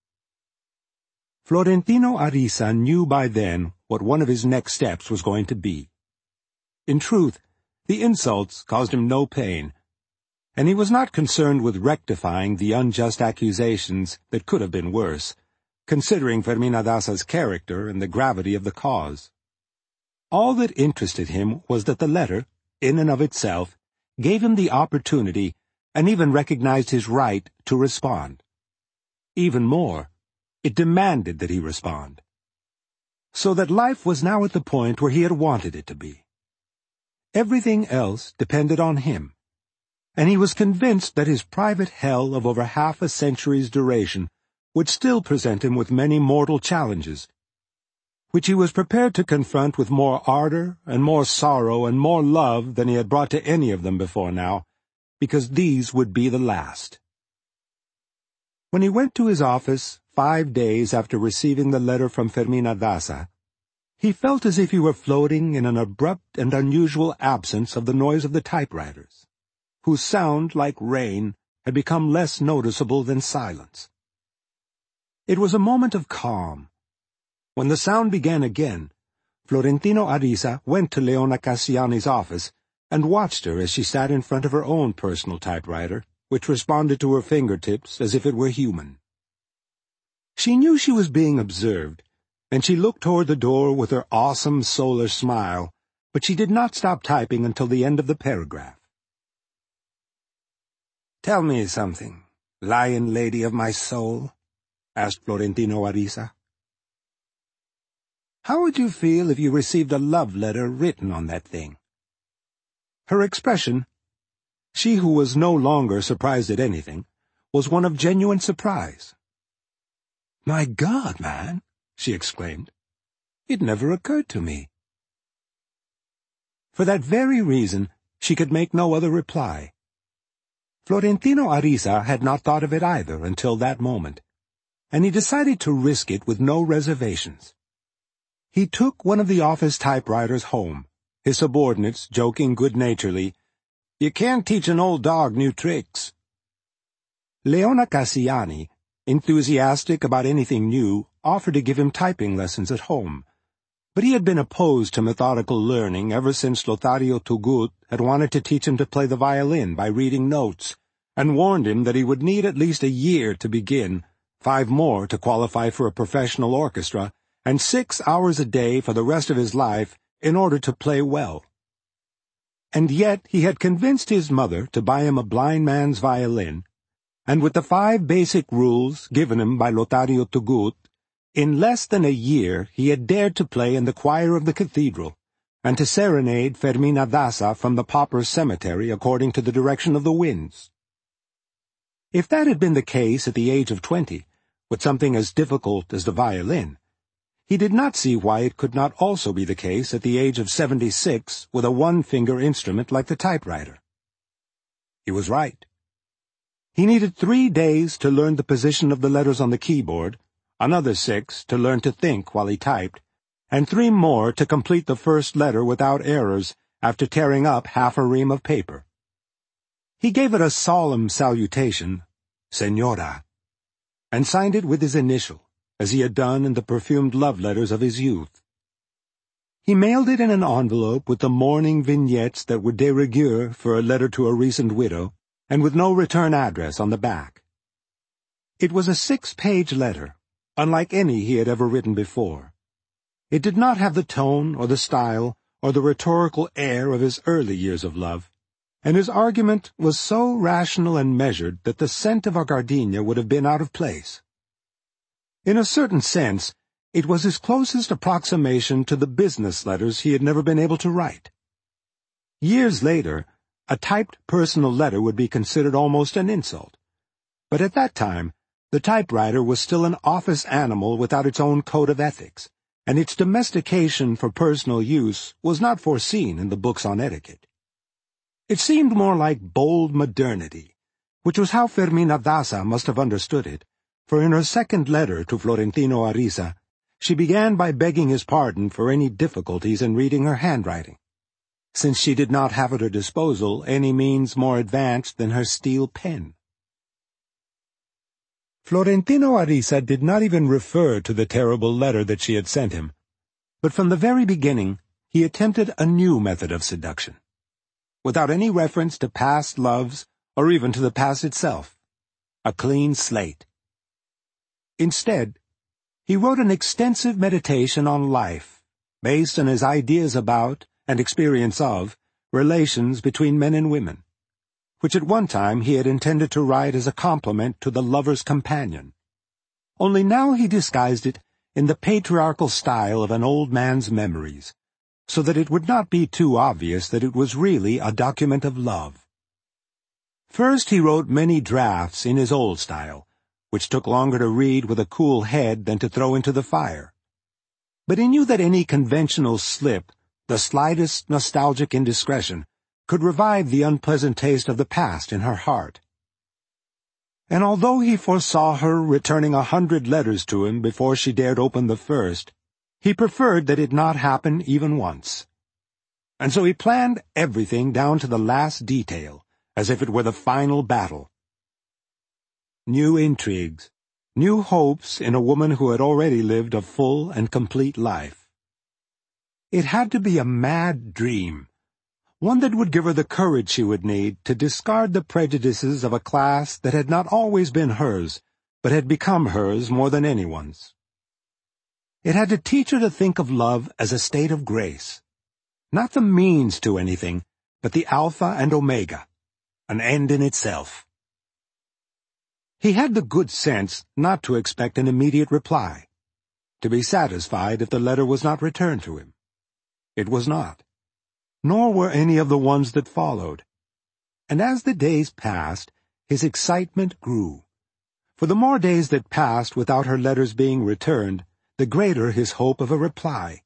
Florentino Ariza knew by then what one of his next steps was going to be. In truth, the insults caused him no pain, and he was not concerned with rectifying the unjust accusations that could have been worse, considering Fermina Daza's character and the gravity of the cause. All that interested him was that the letter, in and of itself, gave him the opportunity and even recognized his right to respond. Even more, it demanded that he respond. So that life was now at the point where he had wanted it to be. Everything else depended on him, and he was convinced that his private hell of over half a century's duration would still present him with many mortal challenges, which he was prepared to confront with more ardor and more sorrow and more love than he had brought to any of them before now, because these would be the last. When he went to his office 5 days after receiving the letter from Fermina Daza, he felt as if he were floating in an abrupt and unusual absence of the noise of the typewriters, whose sound, like rain, had become less noticeable than silence. It was a moment of calm. When the sound began again, Florentino Ariza went to Leona Cassiani's office and watched her as she sat in front of her own personal typewriter, which responded to her fingertips as if it were human. She knew she was being observed, and she looked toward the door with her awesome solar smile, but she did not stop typing until the end of the paragraph. "Tell me something, lion lady of my soul," asked Florentino Ariza. "How would you feel if you received a love letter written on that thing?" Her expression, she who was no longer surprised at anything, was one of genuine surprise. "My God, man!" she exclaimed. "It never occurred to me." For that very reason, she could make no other reply. Florentino Ariza had not thought of it either until that moment, and he decided to risk it with no reservations. He took one of the office typewriters home, his subordinates joking good-naturedly, "You can't teach an old dog new tricks." Leona Cassiani, enthusiastic about anything new, offered to give him typing lessons at home, but he had been opposed to methodical learning ever since Lothario Tugut had wanted to teach him to play the violin by reading notes, and warned him that he would need at least a year to begin, 5 more to qualify for a professional orchestra, and 6 hours a day for the rest of his life in order to play well. And yet he had convinced his mother to buy him a blind man's violin, and with the 5 basic rules given him by Lothario Tugut, in less than a year he had dared to play in the choir of the cathedral, and to serenade Fermina Daza from the pauper cemetery according to the direction of the winds. If that had been the case at the age of 20, with something as difficult as the violin, he did not see why it could not also be the case at the age of 76 with a one-finger instrument like the typewriter. He was right. He needed 3 days to learn the position of the letters on the keyboard, another 6 to learn to think while he typed, and 3 more to complete the first letter without errors after tearing up half a ream of paper. He gave it a solemn salutation, Senora, and signed it with his initial, as he had done in the perfumed love letters of his youth. He mailed it in an envelope with the mourning vignettes that were de rigueur for a letter to a recent widow, and with no return address on the back. It was a 6-page letter, unlike any he had ever written before. It did not have the tone or the style or the rhetorical air of his early years of love, and his argument was so rational and measured that the scent of a gardenia would have been out of place. In a certain sense, it was his closest approximation to the business letters he had never been able to write. Years later, a typed personal letter would be considered almost an insult, but at that time, the typewriter was still an office animal without its own code of ethics, and its domestication for personal use was not foreseen in the books on etiquette. It seemed more like bold modernity, which was how Fermina Daza must have understood it, for in her second letter to Florentino Ariza, she began by begging his pardon for any difficulties in reading her handwriting, since she did not have at her disposal any means more advanced than her steel pen. Florentino Ariza did not even refer to the terrible letter that she had sent him, but from the very beginning he attempted a new method of seduction, without any reference to past loves or even to the past itself, a clean slate. Instead, he wrote an extensive meditation on life, based on his ideas about, and experience of, relations between men and women, which at one time he had intended to write as a compliment to the lover's companion. Only now he disguised it in the patriarchal style of an old man's memories, so that it would not be too obvious that it was really a document of love. First he wrote many drafts in his old style, which took longer to read with a cool head than to throw into the fire. But he knew that any conventional slip, the slightest nostalgic indiscretion, could revive the unpleasant taste of the past in her heart. And although he foresaw her returning 100 letters to him before she dared open the first, he preferred that it not happen even once. And so he planned everything down to the last detail, as if it were the final battle. New intrigues, new hopes in a woman who had already lived a full and complete life. It had to be a mad dream, one that would give her the courage she would need to discard the prejudices of a class that had not always been hers, but had become hers more than anyone's. It had to teach her to think of love as a state of grace, not the means to anything, but the alpha and omega, an end in itself. He had the good sense not to expect an immediate reply, to be satisfied if the letter was not returned to him. It was not, nor were any of the ones that followed. And as the days passed, his excitement grew. For the more days that passed without her letters being returned, the greater his hope of a reply.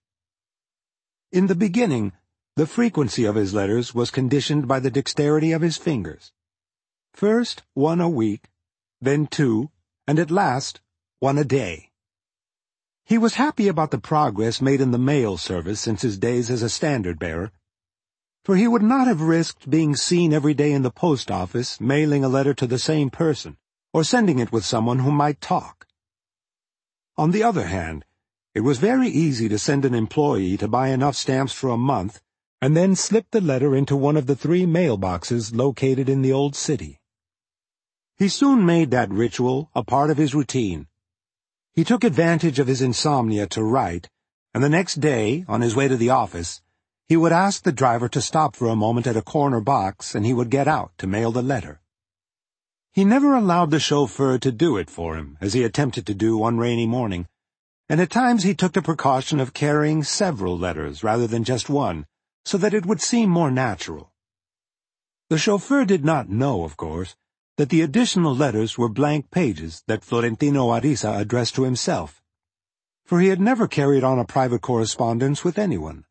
In the beginning, the frequency of his letters was conditioned by the dexterity of his fingers. First, one a week, then two, and at last, one a day. He was happy about the progress made in the mail service since his days as a standard-bearer, for he would not have risked being seen every day in the post office mailing a letter to the same person, or sending it with someone who might talk. On the other hand, it was very easy to send an employee to buy enough stamps for a month, and then slip the letter into one of the 3 mailboxes located in the old city. He soon made that ritual a part of his routine. He took advantage of his insomnia to write, and the next day, on his way to the office, he would ask the driver to stop for a moment at a corner box, and he would get out to mail the letter. He never allowed the chauffeur to do it for him, as he attempted to do one rainy morning, and at times he took the precaution of carrying several letters rather than just one, so that it would seem more natural. The chauffeur did not know, of course, that the additional letters were blank pages that Florentino Ariza addressed to himself, for he had never carried on a private correspondence with anyone.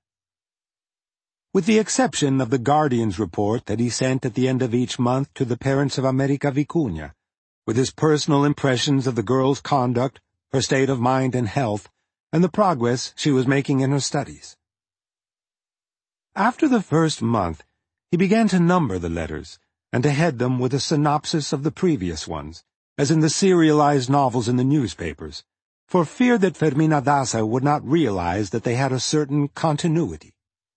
With the exception of the Guardian's report that he sent at the end of each month to the parents of America Vicuña, with his personal impressions of the girl's conduct, her state of mind and health, and the progress she was making in her studies. After the first month, he began to number the letters, and to head them with a synopsis of the previous ones, as in the serialized novels in the newspapers, for fear that Fermina Daza would not realize that they had a certain continuity.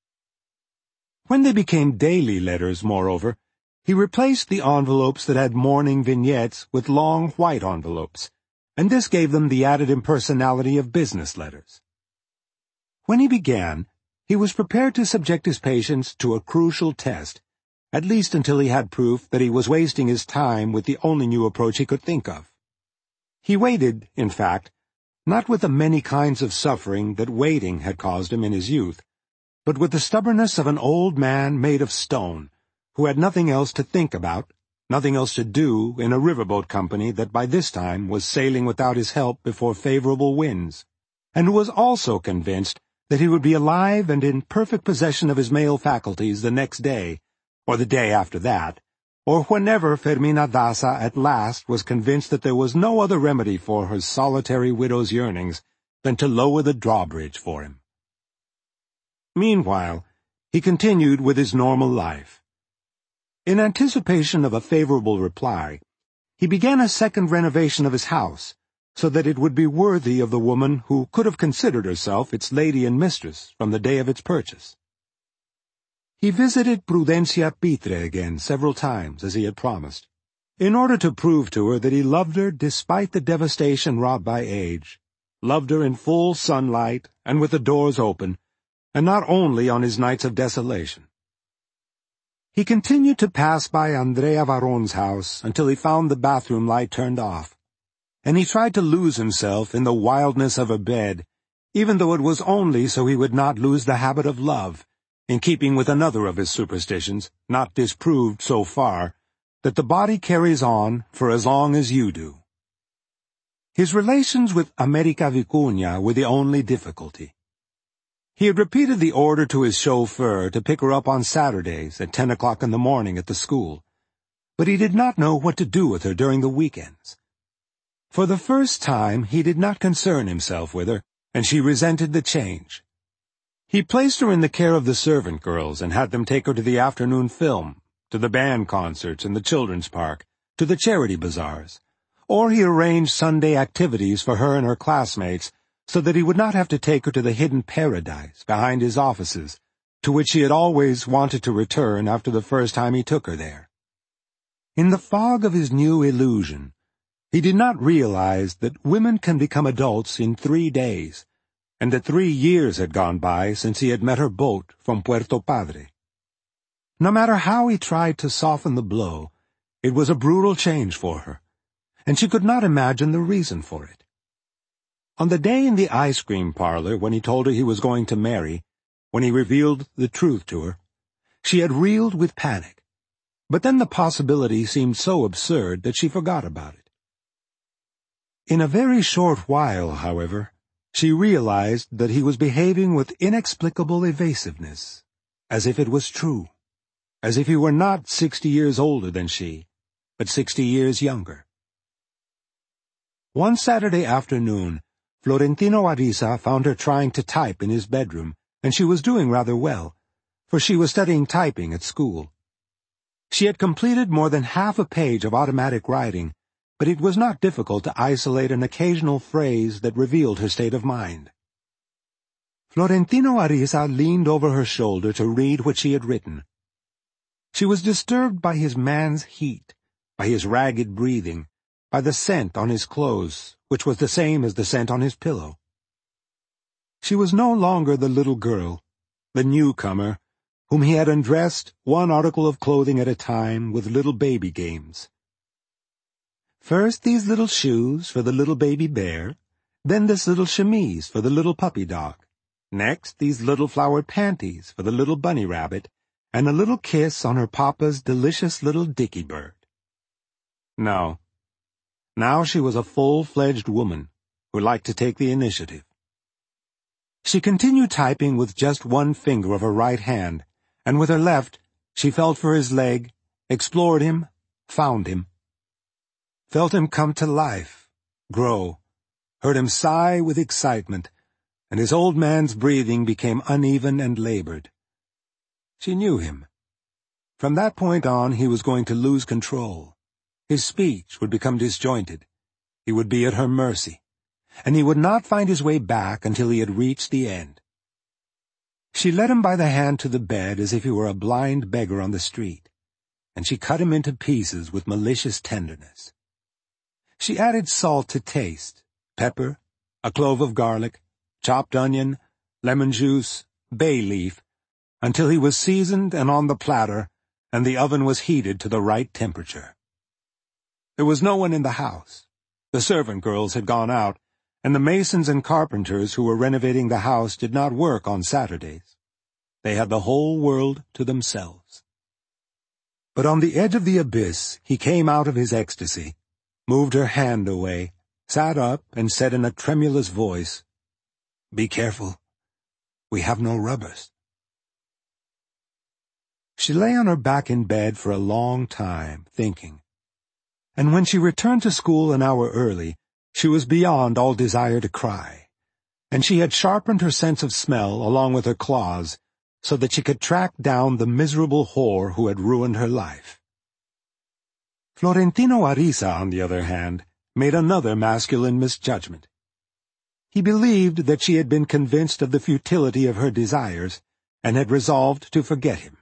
When they became daily letters, moreover, he replaced the envelopes that had morning vignettes with long white envelopes, and this gave them the added impersonality of business letters. When he began, he was prepared to subject his patients to a crucial test, at least until he had proof that he was wasting his time with the only new approach he could think of. He waited, in fact, not with the many kinds of suffering that waiting had caused him in his youth, but with the stubbornness of an old man made of stone, who had nothing else to think about, nothing else to do in a riverboat company that by this time was sailing without his help before favorable winds, and who was also convinced that he would be alive and in perfect possession of his male faculties the next day, or the day after that, or whenever Fermina Daza at last was convinced that there was no other remedy for her solitary widow's yearnings than to lower the drawbridge for him. Meanwhile, he continued with his normal life. In anticipation of a favorable reply, he began a second renovation of his house, so that it would be worthy of the woman who could have considered herself its lady and mistress from the day of its purchase. He visited Prudencia Pitre again several times, as he had promised, in order to prove to her that he loved her despite the devastation wrought by age, loved her in full sunlight and with the doors open, and not only on his nights of desolation. He continued to pass by Andrea Varon's house until he found the bathroom light turned off, and he tried to lose himself in the wildness of her bed, even though it was only so he would not lose the habit of love, in keeping with another of his superstitions, not disproved so far, that the body carries on for as long as you do. His relations with America Vicuña were the only difficulty. He had repeated the order to his chauffeur to pick her up on Saturdays at 10 o'clock in the morning at the school, but he did not know what to do with her during the weekends. For the first time he did not concern himself with her, and she resented the change. He placed her in the care of the servant girls and had them take her to the afternoon film, to the band concerts in the children's park, to the charity bazaars, or he arranged Sunday activities for her and her classmates so that he would not have to take her to the hidden paradise behind his offices, to which she had always wanted to return after the first time he took her there. In the fog of his new illusion, he did not realize that women can become adults in 3 days, and that 3 years had gone by since he had met her boat from Puerto Padre. No matter how he tried to soften the blow, it was a brutal change for her, and she could not imagine the reason for it. On the day in the ice cream parlor when he told her he was going to marry, when he revealed the truth to her, she had reeled with panic, but then the possibility seemed so absurd that she forgot about it. In a very short while, however, she realized that he was behaving with inexplicable evasiveness, as if it was true, as if he were not 60 years older than she, but 60 years younger. One Saturday afternoon, Florentino Ariza found her trying to type in his bedroom, and she was doing rather well, for she was studying typing at school. She had completed more than half a page of automatic writing, but it was not difficult to isolate an occasional phrase that revealed her state of mind. Florentino Ariza leaned over her shoulder to read what she had written. She was disturbed by his man's heat, by his ragged breathing, by the scent on his clothes, which was the same as the scent on his pillow. She was no longer the little girl, the newcomer, whom he had undressed 1 article of clothing at a time with little baby games. First these little shoes for the little baby bear, then this little chemise for the little puppy dog, next these little flowered panties for the little bunny rabbit, and a little kiss on her papa's delicious little dicky bird. No. Now she was a full-fledged woman who liked to take the initiative. She continued typing with just one finger of her right hand, and with her left she felt for his leg, explored him, found him. Felt him come to life, grow, heard him sigh with excitement, and his old man's breathing became uneven and labored. She knew him. From that point on he was going to lose control. His speech would become disjointed. He would be at her mercy, and he would not find his way back until he had reached the end. She led him by the hand to the bed as if he were a blind beggar on the street, and she cut him into pieces with malicious tenderness. She added salt to taste, pepper, a clove of garlic, chopped onion, lemon juice, bay leaf, until he was seasoned and on the platter, and the oven was heated to the right temperature. There was no one in the house. The servant girls had gone out, and the masons and carpenters who were renovating the house did not work on Saturdays. They had the whole world to themselves. But on the edge of the abyss he came out of his ecstasy, moved her hand away, sat up, and said in a tremulous voice, "Be careful. We have no rubbers." She lay on her back in bed for a long time, thinking. And when she returned to school an hour early, she was beyond all desire to cry, and she had sharpened her sense of smell along with her claws, so that she could track down the miserable whore who had ruined her life. Florentino Ariza, on the other hand, made another masculine misjudgment. He believed that she had been convinced of the futility of her desires, and had resolved to forget him.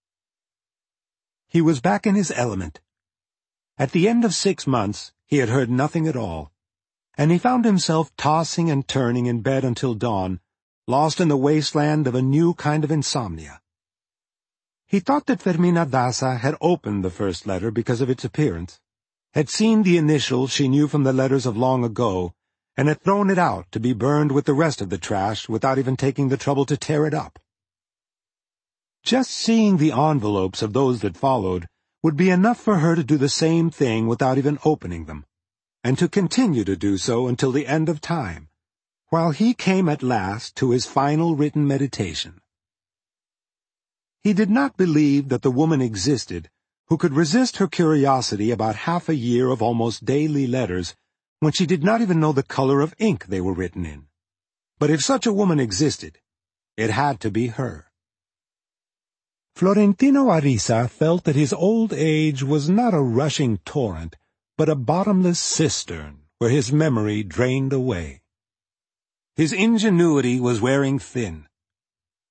He was back in his element. At the end of 6 months, he had heard nothing at all, and he found himself tossing and turning in bed until dawn, lost in the wasteland of a new kind of insomnia. He thought that Fermina Daza had opened the first letter because of its appearance, had seen the initials she knew from the letters of long ago, and had thrown it out to be burned with the rest of the trash without even taking the trouble to tear it up. Just seeing the envelopes of those that followed would be enough for her to do the same thing without even opening them, and to continue to do so until the end of time, while he came at last to his final written meditation. He did not believe that the woman existed who could resist her curiosity about half a year of almost daily letters when she did not even know the color of ink they were written in. But if such a woman existed, it had to be her. Florentino Ariza felt that his old age was not a rushing torrent, but a bottomless cistern where his memory drained away. His ingenuity was wearing thin.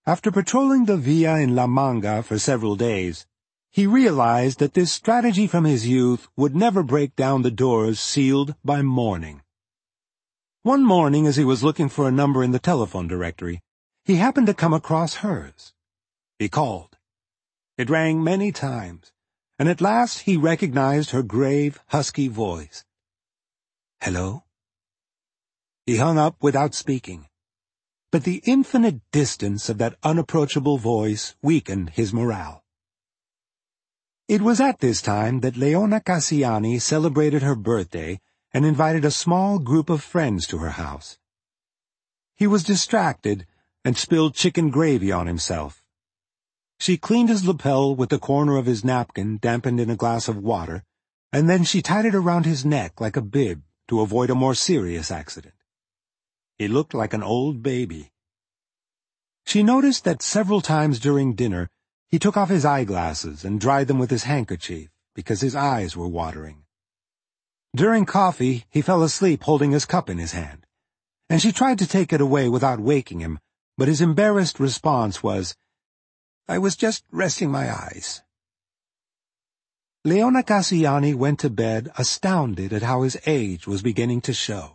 After patrolling the villa in La Manga for several days, he realized that this strategy from his youth would never break down the doors sealed by morning. One morning, as he was looking for a number in the telephone directory, he happened to come across hers. He called. It rang many times, and at last he recognized her grave, husky voice. "Hello?" He hung up without speaking, but the infinite distance of that unapproachable voice weakened his morale. It was at this time that Leona Cassiani celebrated her birthday and invited a small group of friends to her house. He was distracted and spilled chicken gravy on himself. She cleaned his lapel with the corner of his napkin dampened in a glass of water, and then she tied it around his neck like a bib to avoid a more serious accident. He looked like an old baby. She noticed that several times during dinner he took off his eyeglasses and dried them with his handkerchief because his eyes were watering. During coffee he fell asleep holding his cup in his hand, and she tried to take it away without waking him, but his embarrassed response was, "I was just resting my eyes." Leona Cassiani went to bed astounded at how his age was beginning to show.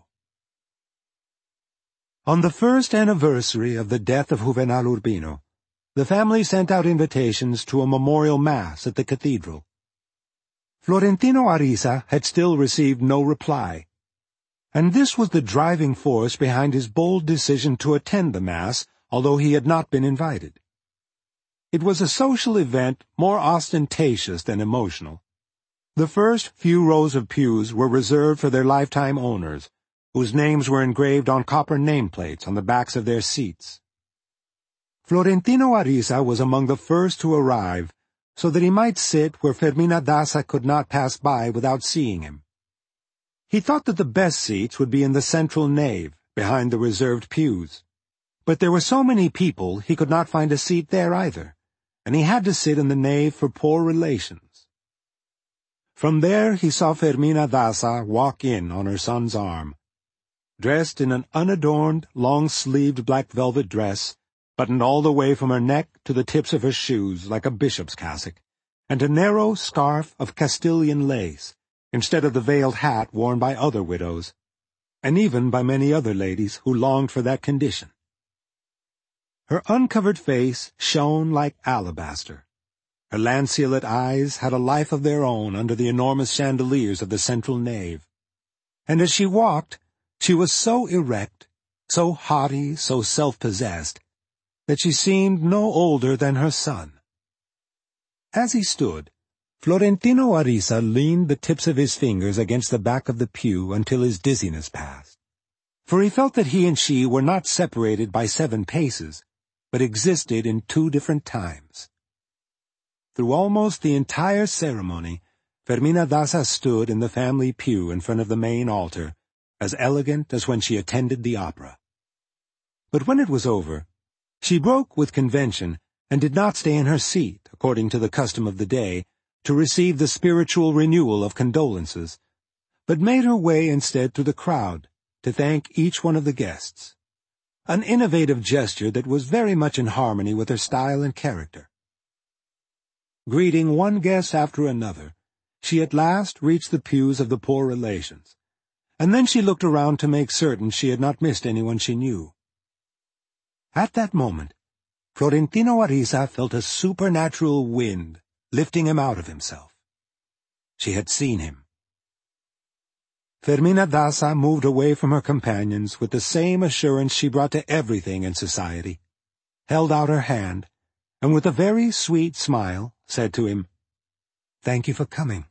On the first anniversary of the death of Juvenal Urbino, the family sent out invitations to a memorial mass at the cathedral. Florentino Ariza had still received no reply, and this was the driving force behind his bold decision to attend the mass, although he had not been invited. It was a social event more ostentatious than emotional. The first few rows of pews were reserved for their lifetime owners, whose names were engraved on copper nameplates on the backs of their seats. Florentino Ariza was among the first to arrive, so that he might sit where Fermina Daza could not pass by without seeing him. He thought that the best seats would be in the central nave, behind the reserved pews. But there were so many people he could not find a seat there either, and he had to sit in the nave for poor relations. From there he saw Fermina Daza walk in on her son's arm, dressed in an unadorned, long-sleeved black velvet dress, buttoned all the way from her neck to the tips of her shoes like a bishop's cassock, and a narrow scarf of Castilian lace, instead of the veiled hat worn by other widows, and even by many other ladies who longed for that condition. Her uncovered face shone like alabaster. Her lanceolate eyes had a life of their own under the enormous chandeliers of the central nave, and as she walked, she was so erect, so haughty, so self-possessed, that she seemed no older than her son. As he stood, Florentino Ariza leaned the tips of his fingers against the back of the pew until his dizziness passed, for he felt that he and she were not separated by 7 paces, but existed in 2 different times. Through almost the entire ceremony, Fermina Daza stood in the family pew in front of the main altar, as elegant as when she attended the opera. But when it was over, she broke with convention and did not stay in her seat, according to the custom of the day, to receive the spiritual renewal of condolences, but made her way instead through the crowd to thank each one of the guests, an innovative gesture that was very much in harmony with her style and character. Greeting one guest after another, she at last reached the pews of the poor relations, and then she looked around to make certain she had not missed anyone she knew. At that moment, Florentino Ariza felt a supernatural wind lifting him out of himself. She had seen him. Fermina Daza moved away from her companions with the same assurance she brought to everything in society, held out her hand, and with a very sweet smile said to him, "Thank you for coming."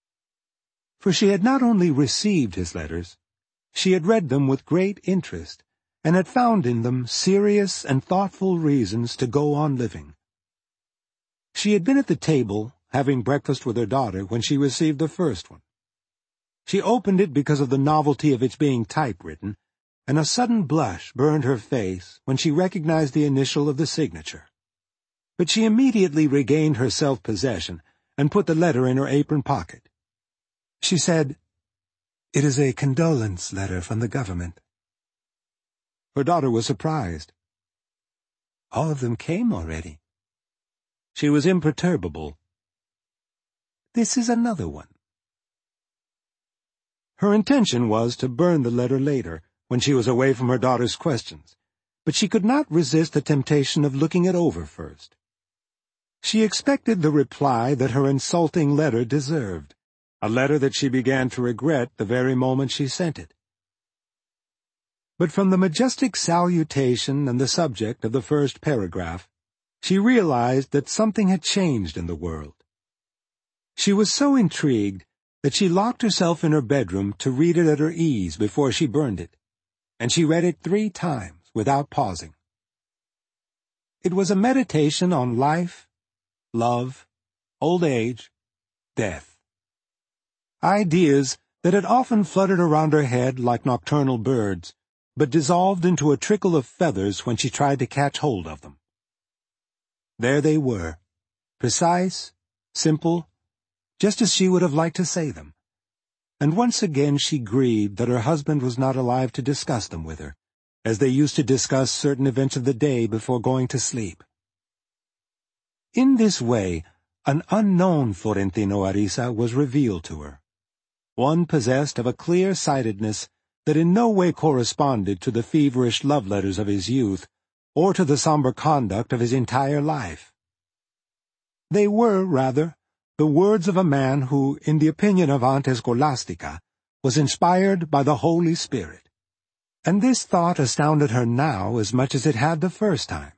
For she had not only received his letters, she had read them with great interest, and had found in them serious and thoughtful reasons to go on living. She had been at the table, having breakfast with her daughter, when she received the first one. She opened it because of the novelty of its being typewritten, and a sudden blush burned her face when she recognized the initial of the signature. But she immediately regained her self-possession and put the letter in her apron pocket. She said, "It is a condolence letter from the government." Her daughter was surprised. All of them came already. She was imperturbable. This is another one. Her intention was to burn the letter later, when she was away from her daughter's questions, but she could not resist the temptation of looking it over first. She expected the reply that her insulting letter deserved, a letter that she began to regret the very moment she sent it. But from the majestic salutation and the subject of the first paragraph, she realized that something had changed in the world. She was so intrigued that she locked herself in her bedroom to read it at her ease before she burned it, and she read it 3 times without pausing. It was a meditation on life, love, old age, death. Ideas that had often fluttered around her head like nocturnal birds, but dissolved into a trickle of feathers when she tried to catch hold of them. There they were, precise, simple, just as she would have liked to say them. And once again she grieved that her husband was not alive to discuss them with her, as they used to discuss certain events of the day before going to sleep. In this way, an unknown Florentino Ariza was revealed to her, one possessed of a clear-sightedness that in no way corresponded to the feverish love letters of his youth, or to the somber conduct of his entire life. They were, rather, the words of a man who, in the opinion of Aunt Escolastica, was inspired by the Holy Spirit. And this thought astounded her now as much as it had the first time.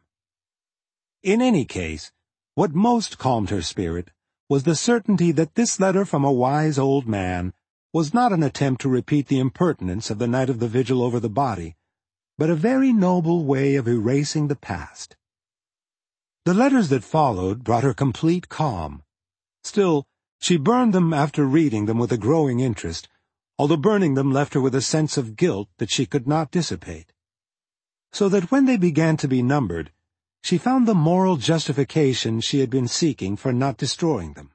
In any case, what most calmed her spirit was the certainty that this letter from a wise old man was not an attempt to repeat the impertinence of the night of the vigil over the body, but a very noble way of erasing the past. The letters that followed brought her complete calm. Still, she burned them after reading them with a growing interest, although burning them left her with a sense of guilt that she could not dissipate. So that when they began to be numbered, she found the moral justification she had been seeking for not destroying them.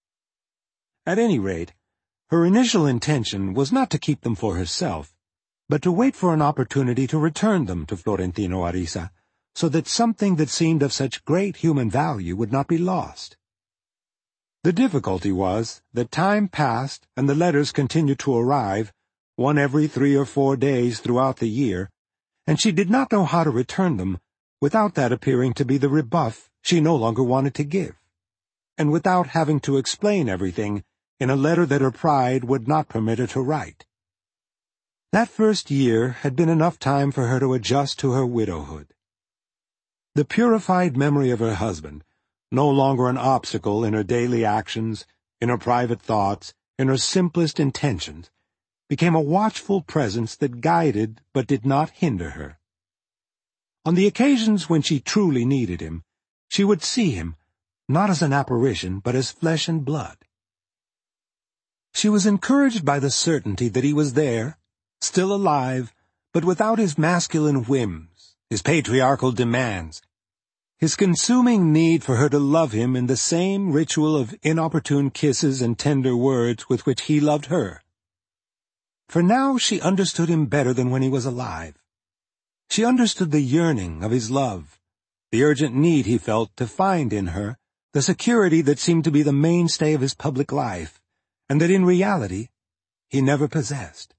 At any rate, her initial intention was not to keep them for herself, but to wait for an opportunity to return them to Florentino Ariza, so that something that seemed of such great human value would not be lost. The difficulty was that time passed and the letters continued to arrive, one every 3 or 4 days throughout the year, and she did not know how to return them without that appearing to be the rebuff she no longer wanted to give, and without having to explain everything in a letter that her pride would not permit her to write. That first year had been enough time for her to adjust to her widowhood. The purified memory of her husband, no longer an obstacle in her daily actions, in her private thoughts, in her simplest intentions, became a watchful presence that guided but did not hinder her. On the occasions when she truly needed him, she would see him, not as an apparition, but as flesh and blood. She was encouraged by the certainty that he was there, still alive, but without his masculine whims, his patriarchal demands, his consuming need for her to love him in the same ritual of inopportune kisses and tender words with which he loved her. For now she understood him better than when he was alive. She understood the yearning of his love, the urgent need he felt to find in her the security that seemed to be the mainstay of his public life, and that in reality he never possessed.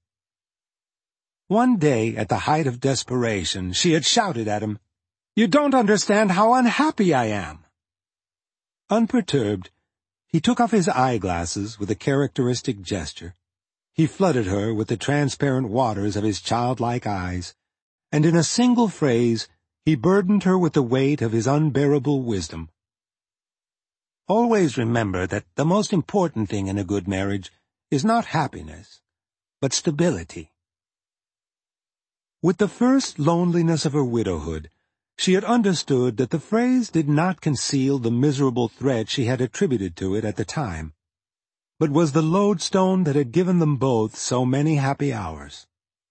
One day, at the height of desperation, she had shouted at him, "You don't understand how unhappy I am!" Unperturbed, he took off his eyeglasses with a characteristic gesture. He flooded her with the transparent waters of his childlike eyes, and in a single phrase he burdened her with the weight of his unbearable wisdom. Always remember that the most important thing in a good marriage is not happiness, but stability. With the first loneliness of her widowhood, she had understood that the phrase did not conceal the miserable threat she had attributed to it at the time, but was the lodestone that had given them both so many happy hours.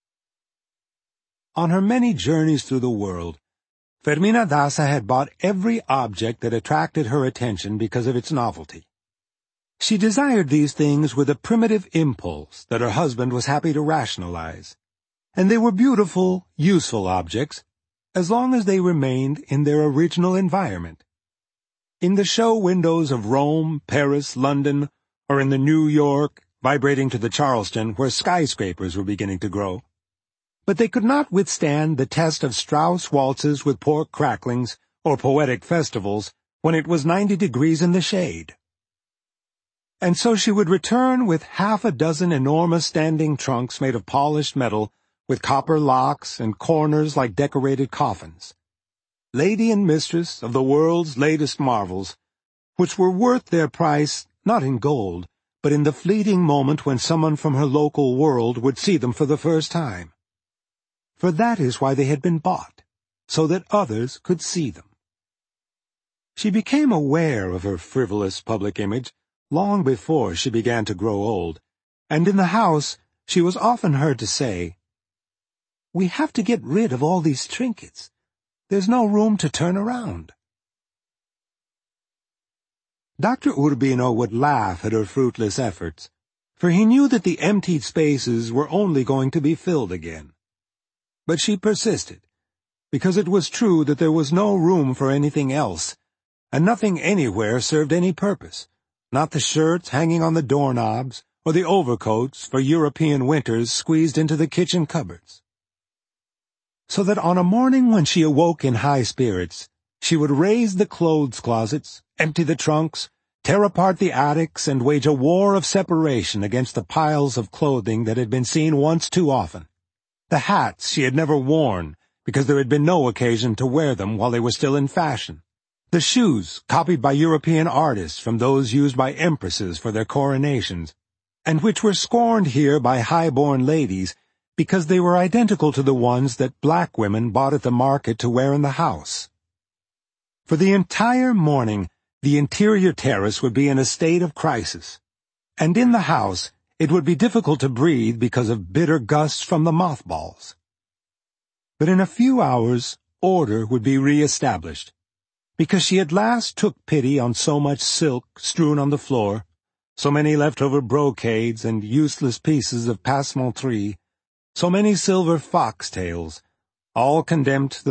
On her many journeys through the world, Fermina Daza had bought every object that attracted her attention because of its novelty. She desired these things with a primitive impulse that her husband was happy to rationalize, and they were beautiful, useful objects, as long as they remained in their original environment. In the show windows of Rome, Paris, London, or in the New York, vibrating to the Charleston, where skyscrapers were beginning to grow. But they could not withstand the test of Strauss waltzes with pork cracklings or poetic festivals when it was 90 degrees in the shade. And so she would return with half a dozen enormous standing trunks made of polished metal, with copper locks and corners like decorated coffins. Lady and mistress of the world's latest marvels, which were worth their price not in gold, but in the fleeting moment when someone from her local world would see them for the first time. For that is why they had been bought, so that others could see them. She became aware of her frivolous public image long before she began to grow old, and in the house she was often heard to say, "We have to get rid of all these trinkets. There's no room to turn around." Dr. Urbino would laugh at her fruitless efforts, for he knew that the emptied spaces were only going to be filled again. But she persisted, because it was true that there was no room for anything else, and nothing anywhere served any purpose, not the shirts hanging on the doorknobs, or the overcoats for European winters squeezed into the kitchen cupboards. So that on a morning when she awoke in high spirits, she would raise the clothes closets, empty the trunks, tear apart the attics, and wage a war of separation against the piles of clothing that had been seen once too often. The hats she had never worn, because there had been no occasion to wear them while they were still in fashion. The shoes copied by European artists from those used by empresses for their coronations, and which were scorned here by high-born ladies because they were identical to the ones that black women bought at the market to wear in the house. For the entire morning, the interior terrace would be in a state of crisis, and in the house it would be difficult to breathe because of bitter gusts from the mothballs. But in a few hours, order would be re-established, because she at last took pity on so much silk strewn on the floor, so many leftover brocades and useless pieces of passementerie, so many silver foxtails, all condemned to the